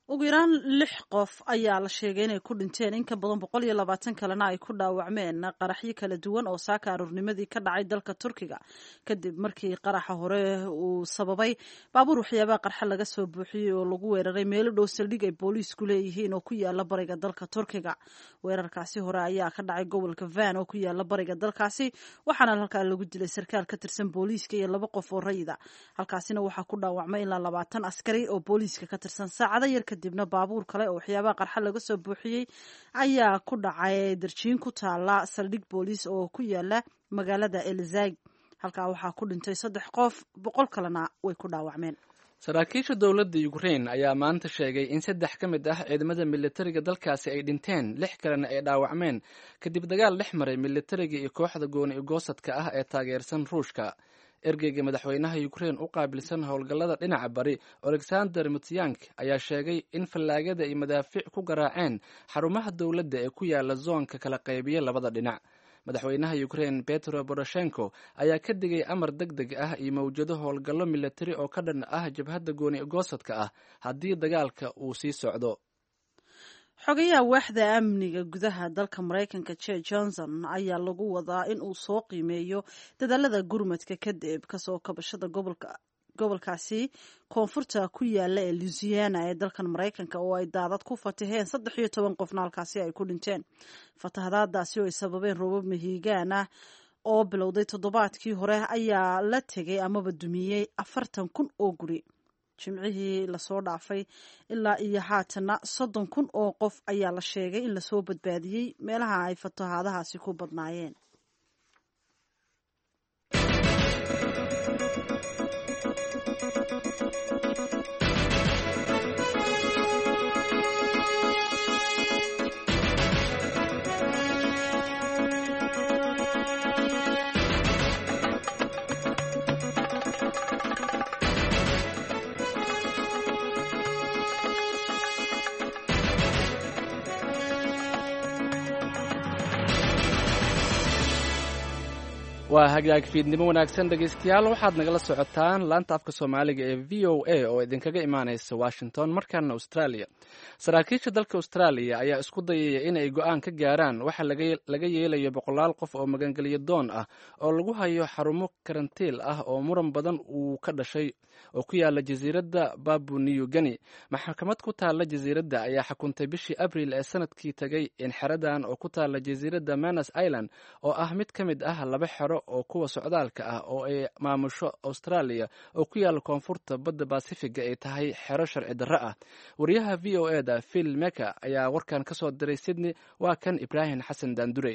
ugu yaraan lix qof ayaa la sheegay inay ku dhinteen in ka badan boqol iyo labaatan kalena ay ku dhaawacmeen qaraxyo kala duwan oo saaka aroornimadii ka dhacay dalka turkiga kadib markii qaraxa hore uu sababay baabuur waxyaabaha qarxa laga soo buuxiyey oo lagu weeraray meelo dhow saldhig ay booliisku leeyihiin oo ku yaala bariga dalka turkiga. weerarkaasi hore ayaa ka dhacay gobolka van oo ku yaala bariga dalkaasi waxaana halkaa lagu dilay sarkaal ka tirsan booliiska iyo laba qof oo rayida. halkaasina waxaa ku dhaawacmay ilaa labaatan askari oo booliiska ka tirsan. saacado yar kadibna baabuur kale oo waxyaabaha qarxa laga soo buuxiyey ayaa ku dhacay darjiin ku taala saldhig booliis oo ku yaala magaalada elzag. halkaa waxaa ku dhintay saddex qof, boqol kalena way ku dhaawacmeen. saraakiisha dowladda Ukraine ayaa maanta sheegay in saddex ka mid ah ciidamada militariga dalkaasi ay dhinteen, lix kalena ay dhaawacmeen kadib dagaal dhex maray militariga iyo kooxda gooni ugoosadka ah ee taageersan Ruushka. ergeyga madaxweynaha Ukraine u qaabilsan howlgallada dhinaca bari Alexander Mutyank ayaa sheegay in fallaagada ay madaafiic ku garaaceen xarumaha dowladda ee ku yaala zoonka kala qaybiya labada dhinac. madaxweynaha Ukraine Petro Poroshenko ayaa ka digay amar degdeg ah iyo mawjado howlgallo militari oo ka dhan ah jabhadda gooni ugoosadka ah haddii dagaalka uu sii socdo. xogayaha waaxda amniga gudaha dalka Mareykanka Jay Johnson ayaa lagu wadaa in uu soo qiimeeyo dadaalada gurmadka kadib kasoo kabashada gobolka gobolkaasi koonfurta ku yaala ee Louisiana ee dalkan Mareykanka oo ay daadad ku fataheen saddex iyo toban qofna halkaasi ay ku dhinteen. fatahadaadaasi oo ay sababeen roobab mahiigaan ah oo bilowday toddobaadkii hore ayaa la tegay amaba dumiyey afartan kun oo guri. jimcihii lasoo dhaafay ilaa iyo haatana soddon kun oo qof ayaa la sheegay in lasoo badbaadiyey meelaha ay fatahaadahaasi ku badnaayeen. waa hagaag fiidnimo wanaagsan dhegaystayaal, waxaad nagala socotaan laanta afka soomaaliga ee v o a oo idinkaga imaanaysa Washington. markaana Australia, saraakiisha dalka Australia ayaa isku dayaya in ay go'aan ka gaaraan waxa laga yeelayo boqolaal qof oo magangeliyo doon ah oo lagu hayo xarumo karantiil ah oo muran badan uu ka dhashay oo ku yaala jasiiradda Papua New Guinea. maxkamad ku taala jasiiradda ayaa xukuntay bishii Abriil ee sanadkii tagay in xeradan oo ku taala jasiiradda Manus Island oo ah mid ka mid ah laba xero oo kuwa socdaalka ah oo ay maamusho Australia oo ku yaala koonfurta badda Pacifiga ay tahay xero sharci darro ah. wariyaha v o a da Phil Meka ayaa warkan ka soo diray Sydney. waa kan Ibrahim Xasan Daandurey.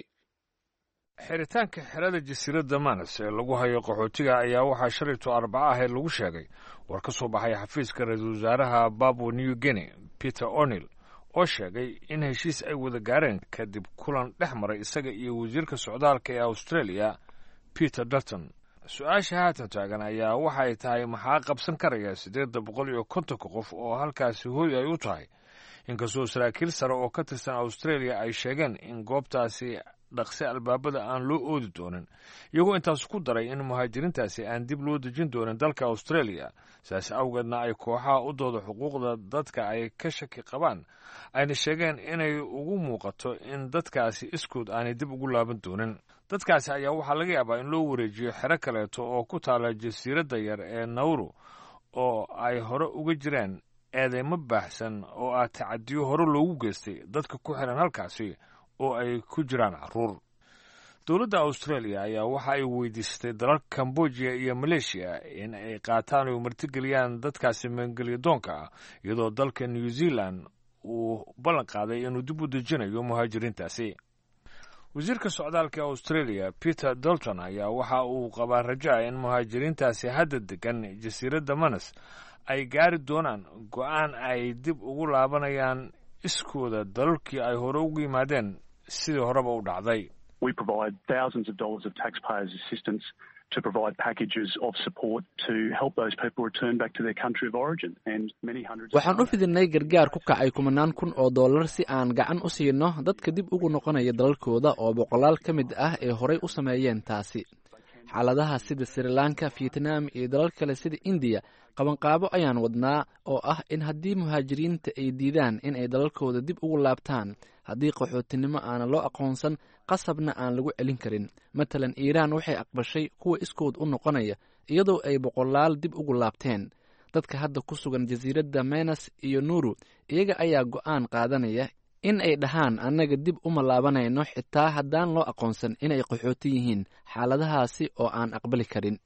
xiritaanka xerada jasiiradda Manus ee lagu hayo qaxootiga ayaa waxaa shalayto arbaca ah ee lagu sheegay war ka soo baxay xafiiska ra-iisul wasaaraha Papua New Guinea Peter O'Neill oo sheegay in heshiis ay wada gaareen kadib kulan dhex maray isaga iyo wasiirka socdaalka ee Australia Peter Dutton. su-aasha haatan taagan ayaa waxa ay tahay maxaa qabsan karaya siddeed boqol iyo kontonka qof oo halkaasi hooy ay u tahay, inkastoo saraakiil sare oo ka tirsan Australia ay sheegeen in goobtaasi dhaqsi albaabada aan loo oodi doonin, iyagoo intaas ku daray in muhaajiriintaasi aan dib loo dejin doonin dalka Australia. saas awgeedna ay kooxaha u dooda xuquuqda dadka ay ka shaki qabaan ayna sheegeen inay ugu muuqato in dadkaasi iskood aanay dib ugu laaban doonin. dadkaasi ayaa waxaa laga yaabaa in loo wareejiyo xero kaleeto oo ku taala jasiiradda yar ee Nauru oo ay hore uga jiraan eedeymo baaxsan oo ah tacadiyo hore loogu geystay dadka ku xiran halkaasi oo ay ku jiraan carruur. dowladda Australia ayaa waxa ay weydiisatay dalalka Cambodia iyo Malaysia in ay qaataan oo martigeliyaan dadkaasi magangelyo doonka ah, iyadoo dalka New Zealand uu ballan qaaday inuu dib u dejinayo muhaajiriintaasi. wasiirka socdaalka Australia Peter Dutton ayaa waxa uu qabaa rajo in muhaajiriintaasi hadda degan jasiiradda Manus ay gaari doonaan go'aan ay dib ugu laabanayaan iskooda dalalkii ay hore ugu yimaadeen sidii horeba u dhacday. We provide thousands of dollars of taxpayers' assistance to provide packages of support to help those people return back to their country of origin, and many hundreds. waxaan u fidinay gargaar ku kacay kumanaan kun oo dollar si aan gacan u siino dadka dib ugu noqonaya dalalkooda oo boqolaal ka mid ah ee horey u sameeyeen taasi. xaaladaha sida sri lanka, vietnam iyo dalal kale sida indiya, qabanqaabo ayaan wadnaa oo ah in haddii muhaajiriinta ay diidaan in ay dalalkooda dib ugu laabtaan, haddii qaxootinimo aanan loo aqoonsan, qasabna aan lagu celin karin. matalan iiraan waxay aqbashay kuwa iskood u noqonaya iyadoo ay boqolaal dib ugu laabteen. dadka hadda ku sugan jasiiradda menas iyo nuru iyaga ayaa go'aan qaadanaya in ay dhahaan annaga dib uma laabanayno xitaa haddaan loo aqoonsan inay qaxooti yihiin, xaaladahaasi oo aan aqbali karin.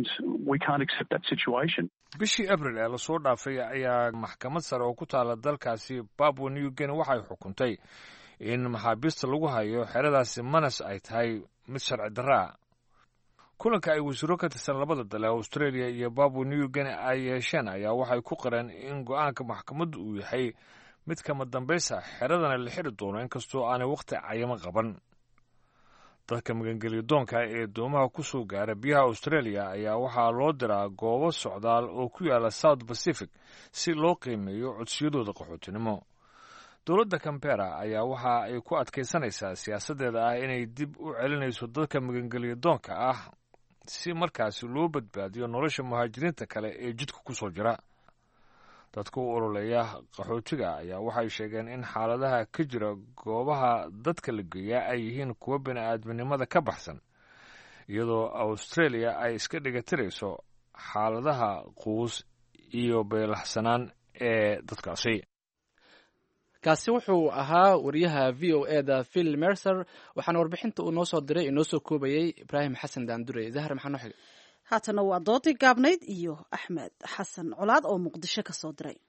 bishii abril ee lasoo dhaafay ayaa maxkamad sare oo ku taala dalkaasi Papua New Guinea waxay xukuntay in maxaabiista lagu hayo xeradaasi manas ay tahay mid sharci darra ah. kulanka ay wasiiro ka tirsan labada dal ee Australia iyo Papua New Guinea ay yeesheen ayaa waxay ku qareen in go'aanka maxkamaddu uu yahay mid kama dambaysa xeradana la xiri doono inkastoo aanay waqti cayama qaban. dadka magangeliyo doonka ee doomaha ku soo gaara biyaha Australia ayaa waxaa loo diraa goobo socdaal oo ku yaala South Pacific si loo qiimeeyo codsiyadooda qaxootinimo. dowladda Canberra ayaa waxa ay ku adkaysanaysaa siyaasadeeda ah inay dib u celinayso dadka magangeliyo doonka ah si markaasi loo badbaadiyo nolosha muhaajiriinta kale ee jidka ku soo jira. dadka u ololeeya qaxootiga ayaa waxay sheegeen in xaaladaha ka jira goobaha dadka la geeyaa ay yihiin kuwa bini'aadminimada ka baxsan, iyadoo Australia ay iska dhigatirayso xaaladaha quus iyo beelaxsanaan ee dadkaasi. kaasi wuxuu ahaa wariyaha v o e da Phil Mercer, waxaana warbixinta uu noo soo diray inoo soo koobayay Ibraahim Xasan Daandure. Zahar maxaa noo xigay? haatana waa doodii gaabnayd iyo Axmed Xasan Colaad oo Muqdisho ka soo diray.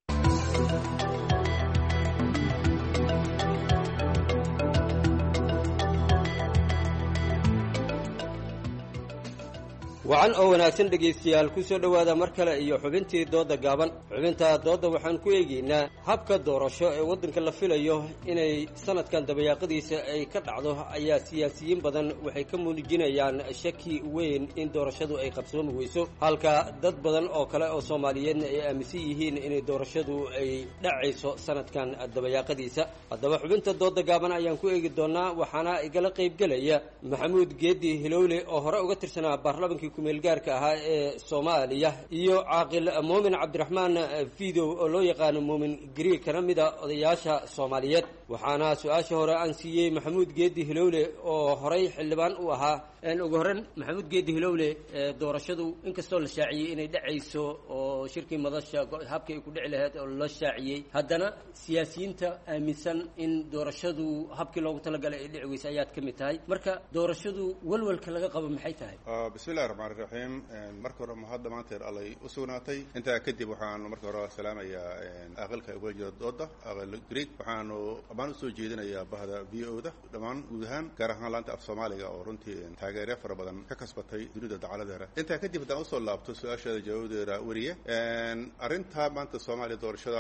wacan oo wanaagsan dhegaystayaal ku soo dhowaada mar kale iyo xubintii dooda gaaban. xubinta dooda waxaan ku eegaynaa habka doorasho ee waddanka la filayo inay sanadkan dabayaaqadiisa ay ka dhacdo ayaa siyaasiyiin badan waxay ka muujinayaan shaki weyn in doorashadu ay qabsoomi weyso, halka dad badan oo kale oo Soomaaliyeedna ay aaminsan yihiin inay doorashadu ay dhacayso sanadkan dabayaaqadiisa. haddaba xubinta dooda gaaban ayaan ku eegi doonaa, waxaana igala qaybgelaya Maxamuud Geedi Hilowle oo hore uga tirsanaa baarlamaanka kumeel gaarka ahaa ee Soomaaliya iyo Caaqil Muumin Cabdiraxmaan Fiidow oo loo yaqaan Muumin Greek kana mid ah odayaasha Soomaaliyeed. waxaana su-aasha hore aan siiyey Maxamuud Geedi Hilowle oo horey xildhibaan u ahaa. een ugu horreyn Maxamuud Geedi Hilowle, doorashadu inkastoo la shaaciyey inay dhacayso oo shirkii madasha habkii ay ku dhici lahayd oo la shaaciyey, haddana siyaasiyiinta aaminsan in doorashadu habkii loogu talagalay ay dhici weyso ayaad ka mid tahay. marka doorashadu walwalka laga qabo maxay tahay? bismillahi raxmaani raxiim. marka hore mahad dhammaanteed allay u sugnaatay. intaa kadib waxaan marka hore salaamayaa aqalka uga jira dooda aqal Greek. waxaanu dhammaan usoo jeedinayaa bahda v o da dhammaan guud ahaan, gaar ahaan laanta af Soomaaliga oo runtii taageero fara badan ka kasbatay dunida dacaladeeda. intaa kadib haddaan usoo laabto su-aasheeda jawaabadeeda wariye, arrinta maanta Soomaaliya doorashada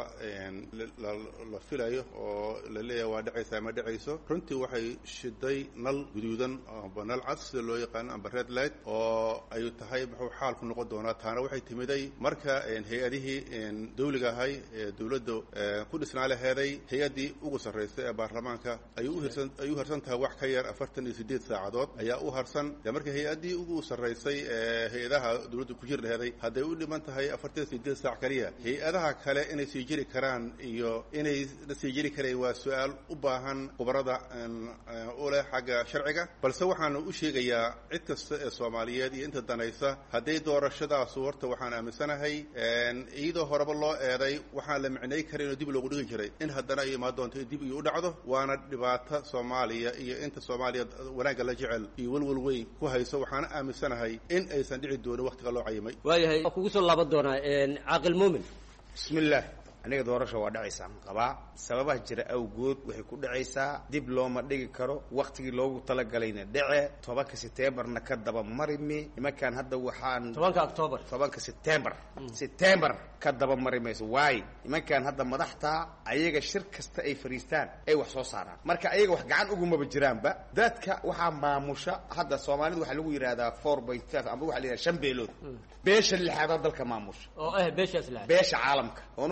la filayo oo la leeyahay waa dhacaysa ma dhacayso, runtii waxay shiday nal guduudan amba nal cas sida loo yaqaan amba red light oo ay tahay muxuu xaalku noqon doonaa. taana waxay timiday marka hay-adihii dawliga ahay ee dawladda ku dhisnaa laheeday hay-addii ugu sarraysay ee baarlamaanka ay u hirsan ay u harsan tahay wax ka yar afartan iyo siddeed saacadood ayaa u harsan. dee marka hay-addii ugu sarraysay ee hay-adaha dawladda ku jiri laheeday hadday u dhiman tahay afartan iyo siddeed saac kaliya, hay-adaha kale inay sii jiri karaan iyo inay la sii jiri karayn waa su-aal u baahan khubarada u leh xagga sharciga. balse waxaanu u sheegayaa cid kasta ee Soomaaliyeed iyo inta danaysa, hadday doorashadaas horta waxaan aaminsanahay iyadoo horeba loo eeday waxaan la micnay karin oo dib loogu dhigi jiray in haddana ay imaan doonto dib iyo u dhacdo. waana dhibaato Soomaaliya iyo inta Soomaaliya wanaagga la jecel iyo walwal weyn ku hayso. waxaana aaminsanahay in aysan dhici doonin waqtiga loo cayimay. waayahay kugu soo laaban doonaa Caaqil Muumin. bismillaah. aniga doorasho waa dhacaysaa qabaa sababaha jira awgood waxay ku dhacaysaa dib looma dhigi karo, waqtigii loogu talagalayna dhace tobanka September-na ka daba marimi. imankaan hadda waxaan tobanka October tobanka September September ka daba mari mayso. waay imankaan hadda madaxta ayaga shir kasta ay fariistaan ay wax soo saaraan, marka ayaga wax gacan ugumaba jiraanba. dadka waxaa maamusha hadda Soomaalidu waxaa lagu yidhaahdaa four point five amba waxaa la yidhahdaa shan beelood. beesha lixaad dalka maamusha oo ah beeshaas lixaad beesha caalamka oon u bixiyo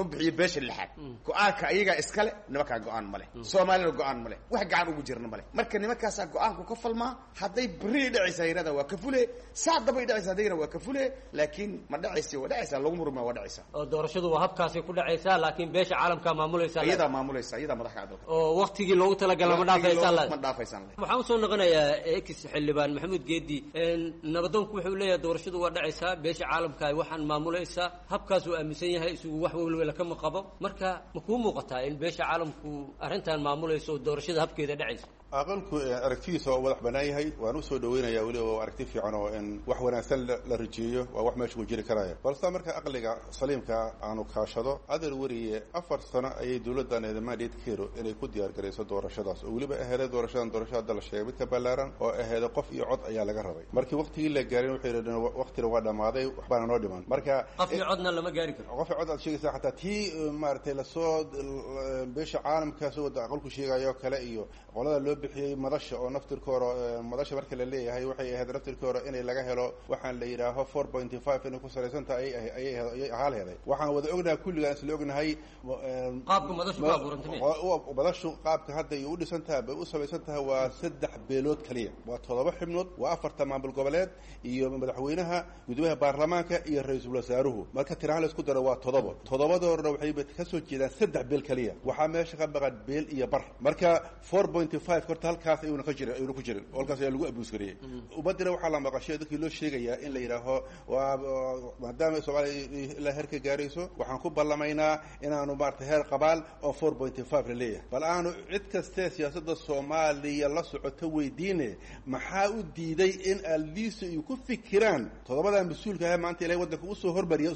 beesha lixaad go-aanka ayagaa iskale nimankaa go-aan male soomaalina go-aan male wax gacan ugu jirna male marka nimankaasaa go-aanku ka falmaa hadday beri dhacaysa yirada waa ka fule saa dabay dhacaysa haddayna waa ka fule laakiin ma dhacaysa waa dhacaysa lagu murma waa dhacaysa oo doorashadu waa habkaasay ku dhacaysaa laakiin beesha caalamka maamulaysa iyadaa maamulaysa iyadaa madaxka dalka oo waqtigii loogu talagalay ma dhaafaysan ma dhaafaysan waxaan usoo noqonayaa ex xildhibaan maxamuud geedi nabadoonku wuxuu leeyahay doorashadu waa dhacaysaa beesha caalamka waxaan maamulaysaa habkaas uu aaminsan yahay isugu wax welwela kama qabo marka ma kuu muuqataa in beesha caalamku arrintan maamulayso doorashada habkeeda dhacaysa aqalku aragtidiisa waa wadax banaan yahay waan usoo dhaweynayaa weliba waa aragti fiican oo in wax wanaagsan la rajeeyo waa wax meesha ku jiri karaya balse marka aqliga saliimka aanu kaashado adeer wariye afar sano ayay dowladdan eedamaadheed keero inay ku diyaar garayso doorashadaas oo weliba aheeday doorashadan doorashada la sheegay mid ka ballaaran oo aheeday qof iyo cod ayaa laga rabay markii waqtigii la gaarin waxay yidhahdeen waqtina waa dhammaaday waxbaana noo dhiman marka qof iyo codna lama gaari karo qof iyo cod aad sheegaysaa xataa tii maaragtay lasoo beesha caalamka soo wada aqalku sheegayo kale iyo qolada loo bixiyey madasha oo naftirkoora madasha marka la leeyahay waxay ahayd naftirkoora inay laga helo waxaan la yidhaaho four point five inay ku salaysan tahay ayay ayay ahaal heday waxaan wada ognahay kulligaan isla ognahay qaabka madashu ku abuurantay madashu qaabka hadda ay u dhisan tahay bay u salaysan tahay waa saddex beelood kaliya waa toddoba xubnood waa afarta maamul goboleed iyo madaxweynaha gudoomiyaha baarlamaanka iyo ra-iisul wasaaruhu marka tirahan la isku daro waa toddoba toddobadoorna waxay ka soo jeedaan saddex beel kaliya waxaa meesha ka maqan beel iyo bar marka four point five horta halkaas ayuuna ka jirin ayuuna ku jirin halkaas ayaa lagu abuus gariyey ubadina waxaa la maqashay dadkii loo sheegayaa in la yidhaaho waa maadaama soomaaliya ilaa heer ka gaarayso waxaan ku ballamaynaa inaanu maarata heer qabaal oo four point five la leeyahay bal aanu cid kastee siyaasadda soomaaliya la socoto weydiine maxaa u diiday in alliisa ay ku fikiraan toddobadaa mas-uulka ah maanta ilahay waddanka usoo hormariya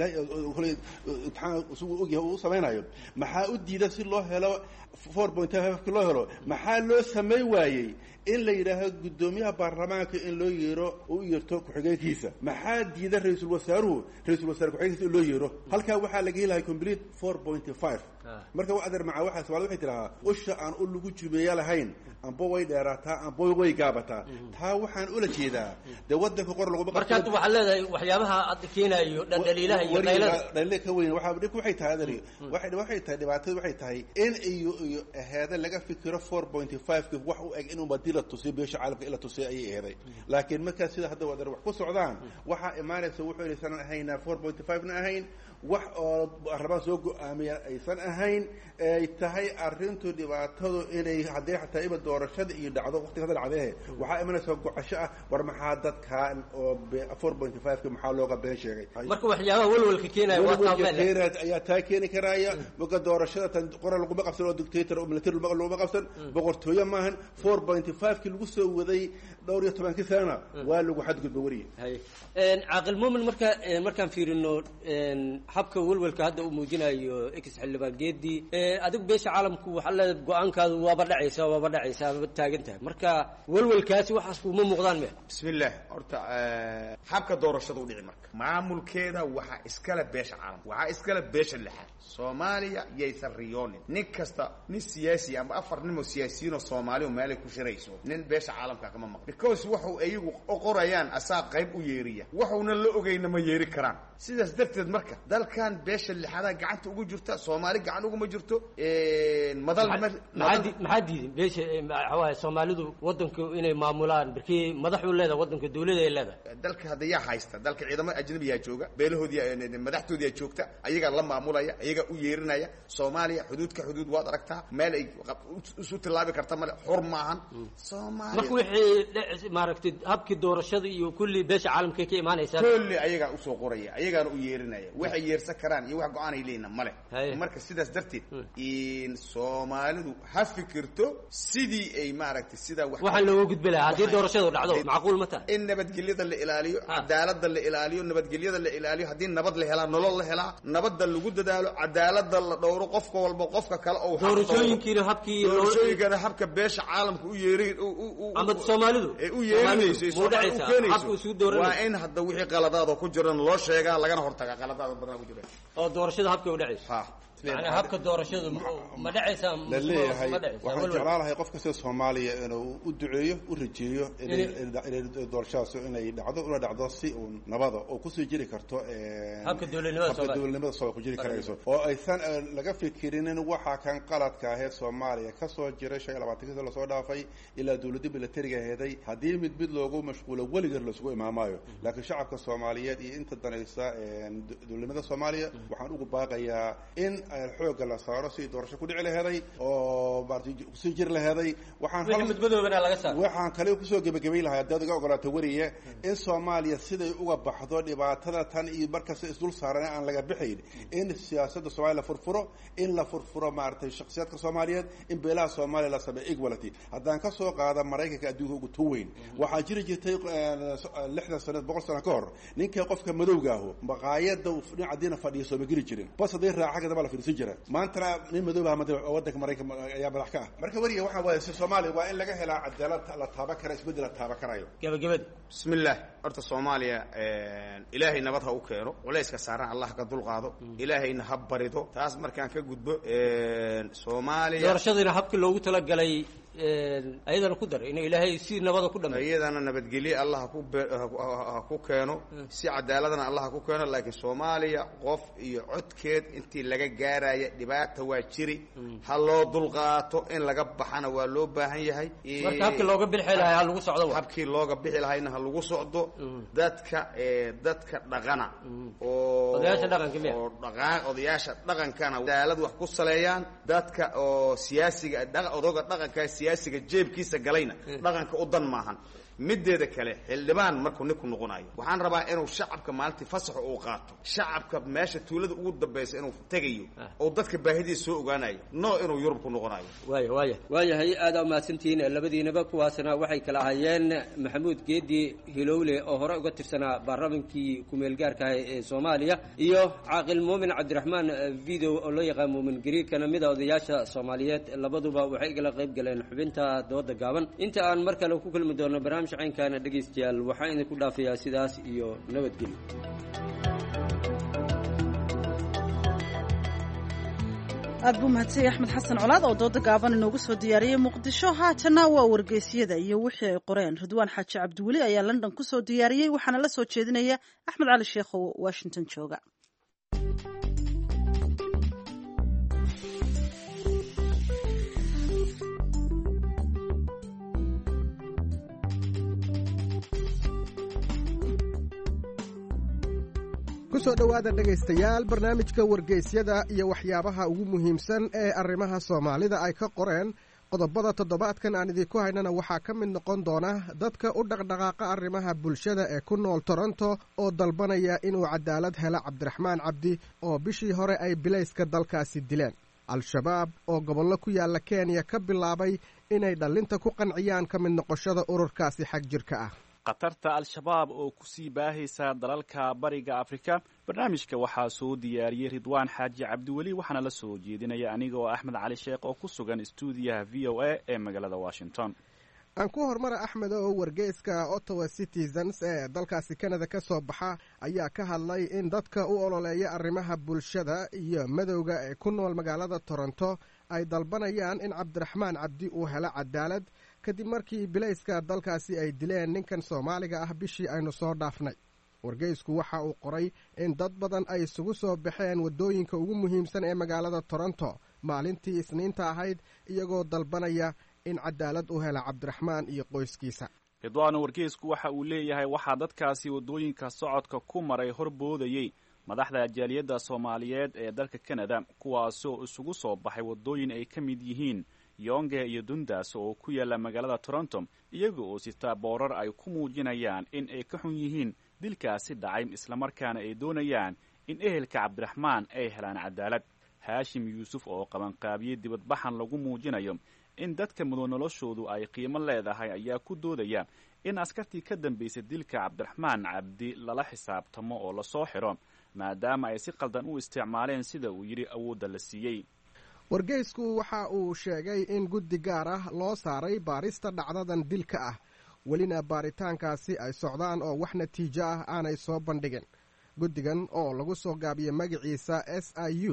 imtixaan isugu ogyahay uu samaynayo maxaa u diida si loo helo four point five ki loo helo maxaa loo samayn waayey in la yidhaaho guddoomiyaha baarlamaanka in loo yeero u yeerto ku-xigeenkiisa maxaa diida ra-iisul wasaaruhu ra-iisul wasaare ku-xigeenkiisa in loo yeero halkaa waxaa laga helahay complete four point five marka wa adeer macaa waxaa soomaalida waxay tidhahaa usha aan u lagu jumeeya lahayn amba way dheeraataa amba way gaabataa taa waxaan ula jeedaa dee waddanka qor laguma marka hadda waxaad leedahay waxyaabaha ad keenayo dhaliilaha iyo qaylada dhaliila ka weyn waxaa dhibku waxay tahay adeer waxay waxay tahay dhibaatadu waxay tahay in iyo iyo aheeda laga fikiro four point five ki wax u eg inuu badila tusiyo beesha caalamka ila tusiyo ayay aheeday laakiin markaa sida hadda adeer wax ku socdaan waxaa imaanaysa wuxuu inaysan ahaynaa four point five na ahayn wax oo arabaan soo go-aamiya aysan ahayn ay tahay arrintu dhibaatadu inay hadday xataa iba doorashada iyo dhacdo waqtiga dhacdee waxaa imanaysa gocasho ah war maxaa dadkan oo four point five ka maxaa looga been sheegay marka waxyaabaha walwalka keenaya waa taameel ayaa taa keeni karaya marka doorashada tan qoran laguma qabsan oo dictator oo military laguma qabsan boqortooyo maahan four point five ki lagu soo waday dhowr iyo tobankii sana waa lagu xadgudba wariye caaqil muumin marka markaan fiirino habka walwalka hadda uu muujinayo ex xildhibaan geedi adigu beesha caalamku waxaa leedahay go-aankaadu waaba dhacaysa waaba dhacaysa waaba taagan tahay marka walwalkaasi waxaas kuma muuqdaan me bismillah horta habka doorashada u dhici marka maamulkeeda waxaa iskale beesha caalamka waxaa iskale beesha lixaad soomaaliya yaysan riyoonin nin kasta nin siyaasi ama afar nin oo siyaasiyiin oo soomaali oo meelay ku shirayso nin beesha caalamka kama maqan because waxuu iyagu qorayaan asaa qayb u yeeriya waxuuna la ogeyna ma yeeri karaan sidaas darteed marka dalkan beesha lixaadaha gacanta ugu jirta soomaali gacan uguma jirto madal maxaa diidin beesha waxawaaye soomaalidu waddanku inay maamulaan markii madaxuu leedahay waddanka dawladda ay leedahay dalka hadda yaa haysta dalka ciidamo ajnabiyaa jooga beelahoodii madaxtoodiyaa joogta ayagaa la maamulaya ayagaa u yeerinaya soomaaliya xuduud ka xuduud waad aragtaa meel ay isu tillaabi karta male xor maahan soomaaliya marka wixii maaragtay habkii doorashada iyo kulli beesha caalamka ka imaanaysaa kulli ayagaa usoo qoraya ayagaana u yeerinaya waxay yeersan karaan iyo wax go-aan ay leeyihin male marka sidaas darteed in soomaalidu ha fikirto sidii ay maaragtay sidaa waxaan looga gudbi lahaa haddii doorashadu dhacdo macquul ma tahay in nabadgelyada la ilaaliyo cadaalada la ilaaliyo nabadgelyada la ilaaliyo haddii nabad la helaa nolol la helaa nabadda lagu dadaalo cadaalada la dhowro qofka walba qofka kale oo doorashooyinkiina habkii doorashooyinkana habka beesha caalamka u yeerin ama soomaalidu ee u yeerinayso waa in hadda wixii qaladaada ku jiran loo sheegaa lagana hortagaa qaladaada badan ku jira oo doorashada habka u dhacayso ha macnaha habka doorashadu ma dhacaysaa la leeyahay waxaan jeclaan lahay qof kasta Soomaaliya inuu u duceeyo u rajeeyo inay doorashadaas inay dhacdo una dhacdo si uun nabada oo ku soo jiri karto ee habka dawladnimada Soomaaliya dawladnimada Soomaaliya ku jiri karayso oo aysan laga fikirin waxa kan qaladka ah ee Soomaaliya ka soo jiray shan iyo labaatan la soo dhaafay ilaa dawladda militariga heeday hadii mid mid loogu mashquulo waligeed la sugu imaamayo laakiin shacabka Soomaaliyeed iyo inta danaysa ee dawladnimada Soomaaliya waxaan ugu baaqayaa in xooga la saaro si doorasho ku dhici lahayd oo baartii ku soo jir lahayd waxaan hal madmadoobana laga saaro waxaan kale ku soo gabagabay lahaa dad uga ogolaato wariye in Soomaaliya siday uga baxdo dhibaatada tan iyo markaas isdul saaran aan laga bixin in siyaasadda Soomaaliya la furfuro in la furfuro maartay shakhsiyaadka Soomaaliyeed in beelaha Soomaaliya la sameeyo equality haddaan ka soo qaada Mareykanka adduunka ugu tuweyn waxaa jiri jirtay lixdan sano boqol sano ka hor ninka qofka madowga ah maqaayada dhinaca fadhiyo soo magiri jirin bas haday raaxada daba la fiirsan jira maanta nin madowga madowga wadanka Mareykanka ayaa madax ka ah marka wariye waxa waa si Soomaaliya waa in laga helaa cadaalad la taaba kara isbedel la taaba karayo gabagabad bismillaah horta Soomaaliya ilaahay nabad ha u keeno culayska saaran Allah ka dul qaado ilaahayna ha barido taas markaan ka gudbo Soomaaliya doorashadina habkii loogu tala galay ayadana ku dar in ilaahay si nabada ku dhameeyo ayadana nabadgeliye Allah ku ku keeno si cadaaladana Allah ku keeno laakiin Soomaaliya qof iyo codkeed intii laga gaaraya dhibaato waa jiri ha loo dul qaato in laga baxana waa loo baahan yahay marka habkii looga bixi lahaa ha lagu socdo habkii looga bixi lahaayna ha lagu socdo dadka ee dadka dhaqana oo odayaasha dhaqanka oo dhaqan odayaasha dhaqankana cadaalad wax ku saleeyaan dadka oo siyaasiga odoga dhaqanka siyaasiga jeebkiisa galayna dhaqanka u dan maahan mideeda kale xildhibaan markuu ninku noqonayo waxaan rabaa inuu shacabka maalintii fasax uu qaato shacabka meesha tuulada ugu dambaysa inuu tagayo oo dadka baahidiisa soo ogaanayo no inuu Yurub ku noqonayo waay waay waayahay aad u maasantiin labadiinaba kuwaasna waxay kala hayeen Maxamuud Geedi Hilowle oo hore uga tirsanaa baarlamankii ku meel gaarka ah ee Soomaaliya iyo Caaqil Muumin Cabdiraxmaan video oo loo yaqaan Muumin Gariir kana mid ah odayaasha Soomaaliyeed labaduba waxay igala qayb galeen xubinta dooda gaaban inta aan mar kale ku kulmi doono barnaamij caynkaana dhageystayaal waxaan idinku dhaafayaa sidaas iyo nabadgelyo aad buu mahadsan Axmed Xasan Colaad oo dooda gaaban inoogu soo diyaariyay Muqdisho haatana waa wargeysyada iyo wixii ay qoreen Ridwaan Xaaji Cabdiweli ayaa London ku soo diyaariyay waxaana la soo jeedinaya Axmed Cali Sheekh oo Washington jooga kusoo dhowaada dhegaystayaal barnaamijka wargeysyada iyo waxyaabaha ugu muhiimsan ee arrimaha Soomaalida ay ka qoreen qodobada toddobaadkan aan idinku haynana waxaa ka mid noqon doona dadka u dhaqdhaqaaqa arrimaha bulshada ee ku nool Toronto oo dalbanaya inuu cadaalad helo Cabdiraxmaan Cabdi oo bishii hore ay bilayska dalkaasi dileen al-shabaab oo gobollo ku yaala Kenya ka bilaabay inay dhalinta ku qanciyaan ka mid noqoshada ururkaasi xag jirka ah khatarta al-shabaab oo ku sii baahaysa dalalka bariga Afrika barnaamijka waxaa soo diyaariyey Ridwaan Xaaji Cabdiweli waxaana la soo jeedinaya aniga oo Axmed Cali Sheekh oo ku sugan stuudiyaha V O A ee magaalada Washington aan ku hormara Axmed oo wargeyska Ottawa Citizens ee dalkaasi Canada ka soo baxa ayaa ka hadlay in dadka u ololeeya arrimaha bulshada iyo madowga ee ku nool magaalada Toronto ay dalbanayaan in Cabdiraxmaan Cabdi uu helo cadaalad kadib markii bilayska dalkaasi ay dileen ninkan Soomaaliga ah bishii aynu soo dhaafnay wargeysku waxa uu qoray in dad badan ay isugu soo baxeen wadooyinka ugu muhiimsan ee magaalada Toronto maalintii Isniinta ahayd iyagoo dalbanaya in cadaalad u helo Cabdiraxmaan iyo qoyskiisa Ridwaan wargeysku waxa uu leeyahay waxa dadkaasi wadooyinka socodka ku maray horboodayay madaxda jaaliyadda Soomaaliyeed ee dalka Canada kuwaasoo isugu soo baxay wadooyin ay ka mid yihiin Yonge iyo Dundas oo ku yaala magaalada Toronto iyaga oo sita boorar ay ku muujinayaan in ay ka xun yihiin dilkaasi dhacay isla markaana ay doonayaan in ehelka Cabdiraxmaan ay helaan cadaalad Haashim Yuusuf oo qaban qaabiyay dibadbaxan lagu muujinayo in dadka mudan noloshoodu ay qiimo leedahay ayaa ku doodaya in askartii ka dambeysay dilka Cabdiraxmaan Cabdi lala xisaabtamo oo la soo xiro maadaama ay si qaldan u isticmaaleen sida uu yiri awoodda la siiyay wargeysku waxa uu sheegay in guddi gaar ah loo saaray baarista dhacdadan dilka ah welina baaritaankaasi ay socdaan oo wax natiijo ah aanay soo bandhigin guddigan oo lagu soo gaabiyey magaciisa S I U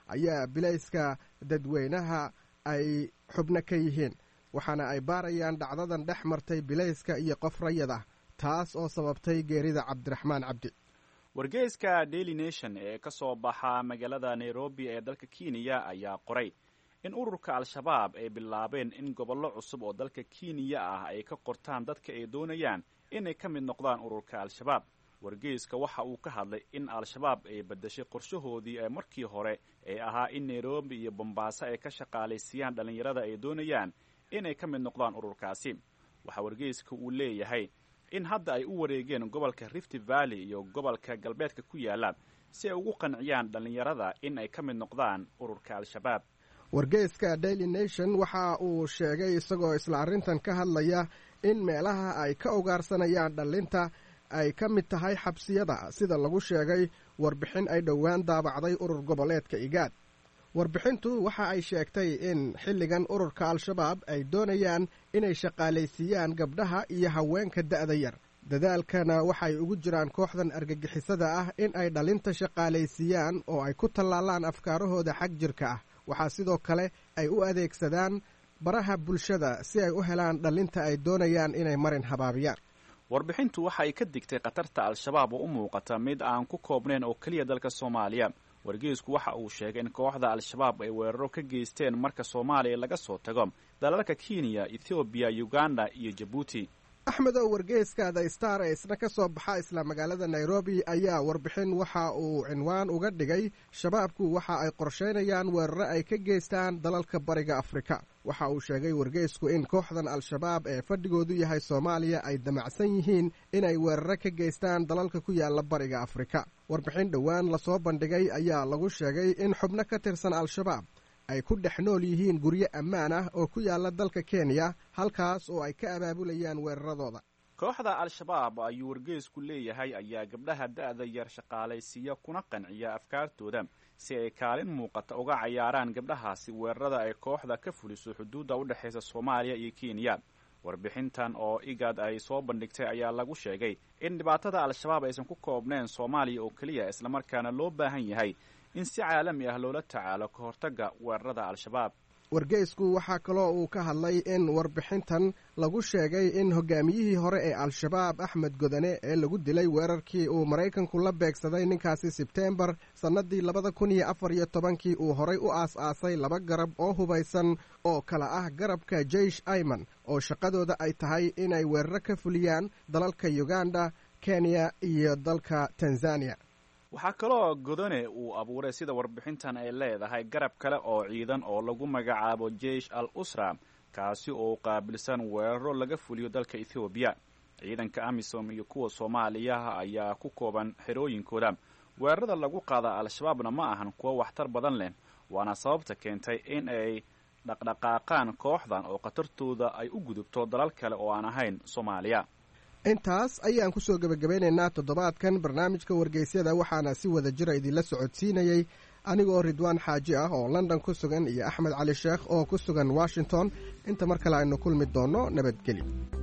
ayaa bilayska dadweynaha ay xubno ka yihiin waxaana ay baarayaan dhacdadan dhex martay bilayska iyo qof rayad ah taas oo sababtay geerida cabdiraxmaan cabdi. wargeyska daily nation ee ka soo baxa magaalada nairobi ee dalka kenya ayaa qoray in ururka al-shabaab ay bilaabeen in gobollo cusub oo dalka kenya ah ay ka qortaan dadka ay doonayaan inay ka mid noqdaan ururka al-shabaab. wargeyska waxa uu ka hadlay in al-shabaab ay beddeshay qorshahoodii ee markii hore ee ahaa in nairobi iyo bombaaso ay ka shaqaalaysiiyaan dhallinyarada ay doonayaan inay ka mid noqdaan ururkaasi. waxaa wargeyska uu leeyahay in hadda ay u wareegeen gobolka rift valley iyo gobolka galbeedka ku yaala si ay ugu qanciyaan dhallinyarada in ay ka mid noqdaan ururka al-shabaab. wargeyska daily nation waxa uu sheegay isagoo isla arrintan ka hadlaya in meelaha ay ka ugaarsanayaan dhallinta ay ka mid tahay xabsiyada sida lagu sheegay warbixin ay dhowaan daabacday urur goboleedka igaad. warbixintu waxa ay sheegtay in xilligan ururka al-shabaab ay doonayaan inay shaqaalaysiiyaan gabdhaha iyo haweenka da'da yar. dadaalkana waxay ugu jiraan kooxdan argagixisada ah in ay dhalinta shaqaalaysiiyaan oo ay ku tallaalaan afkaarahooda xag jirka ah. waxaa sidoo kale ay u adeegsadaan baraha bulshada si ay u helaan dhalinta ay doonayaan inay marin habaabiyaan. warbixintu waxa ay ka digtay khatarta al-shabaab oo u muuqata mid aan ku koobnayn oo keliya dalka soomaaliya. wargeysku waxa uu sheegay in kooxda al-shabaab ay weeraro ka geysteen marka soomaaliya laga soo tago dalalka kenya, ethoobiya, uganda iyo jabuuti. axmed oo wargeyska the star ee isna ka soo baxa isla magaalada nairobi ayaa warbixin waxa uu cinwaan uga dhigay shabaabku waxa ay qorshaynayaan weeraro ay ka geystaan dalalka bariga afrika. waxa uu sheegay wargeysku in kooxdan al-shabaab ee fadhigoodu yahay soomaaliya ay damacsan yihiin inay weeraro ka geystaan dalalka ku yaala bariga afrika. warbixin dhowaan lasoo bandhigay ayaa lagu sheegay in xubno ka tirsan al-shabaab ay ku dhex nool yihiin guryo ammaan ah oo ku yaala dalka kenya halkaas oo ay ka abaabulayaan weeraradooda. kooxda al-shabaab ayuu wargeysku leeyahay ayaa gabdhaha da'da yar shaqaalaysiiya kuna qanciya afkaartooda si ay kaalin muuqata uga cayaaraan gabdhahaasi weerarada ay kooxda ka fuliso xuduudda u dhexaysa soomaaliya iyo kenya. warbixintan oo igaad ay soo bandhigtay ayaa lagu sheegay in dhibaatada al-shabaab aysan ku koobnayn soomaaliya oo keliya islamarkaana loo baahan yahay in si caalami ah loola tacaalo ka hortagga weerarada al-shabaab. wargeysku waxaa kaloo uu ka hadlay in warbixintan lagu sheegay in hogaamiyihii hore ee al-shabaab axmed godane ee lagu dilay weerarkii uu maraykanku la beegsaday ninkaasi sebteembar sannadii labada kun iyo afar iyo tobankii uu horay u aas-aasay laba garab oo hubaysan oo kala ah garabka jeish ayman oo shaqadooda ay tahay inay weeraro ka fuliyaan dalalka uganda, kenya iyo dalka tanzania. waxaa kaloo godane uu abuuray sida warbixintan ay leedahay garab kale oo ciidan oo lagu magacaabo jeish al usra kaasi oo qaabilsan weeraro laga fuliyo dalka ethoobiya. ciidanka amisom iyo kuwa soomaaliyaha ayaa ku kooban xerooyinkooda. weerarada lagu qaada al-shabaabna ma ahan kuwo waxtar badan leh waana sababta keentay in ay dhaqdhaqaaqaan kooxdan oo khatartooda ay u gudubto dalal kale oo aan ahayn soomaaliya. intaas ayaan ku soo gebagabeynaynaa toddobaadkan barnaamijka wargeysyada waxaana si wada jira idinla socodsiinayey anigoo ridwaan xaaji ah oo london ku sugan iyo axmed cali sheekh oo ku sugan washington. inta mar kale aynu kulmi doonno nabadgelyo.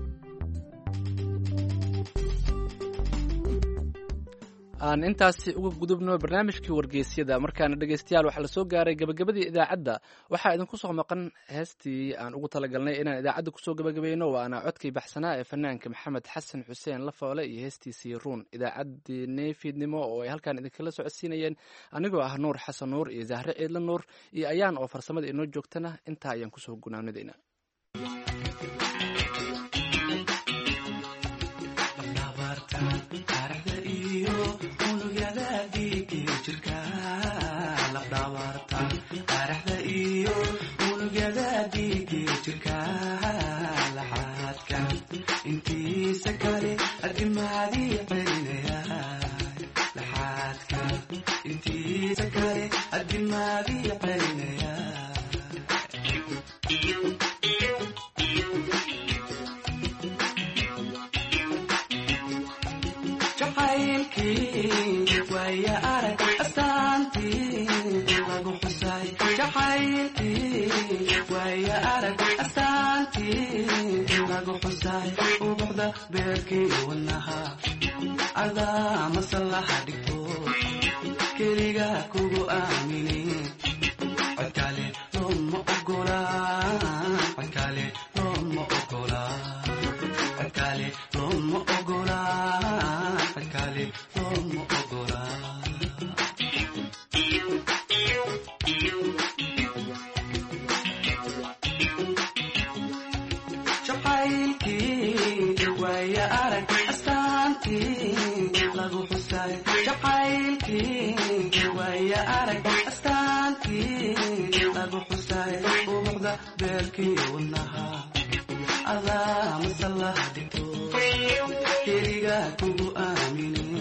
aan intaasi uga gudubno barnaamijkii wargeysyada. markaana dhegeystayaal waxaa lasoo gaaray gabagabadii idaacadda. waxaa idinku soo maqan heestii aan ugu talagalnay inaan idaacadda kusoo gabagabayno waana codkii baxsanaa ee fanaanka maxamed xasan xuseen lafoole iyo heestiisii ruun. idaacaddii neefiidnimo oo ay halkaan idinkala socodsiinayeen anigoo ah nuur xasan nuur iyo zahre ciidla nuur iyo ayaan oo farsamada inoo joogtana intaa ayaan kusoo gunaanadayna. Ada masalah dhigto keliga kugu aaminin beerkii wadnaha adaa masalah dhigto keligaa kugu aamine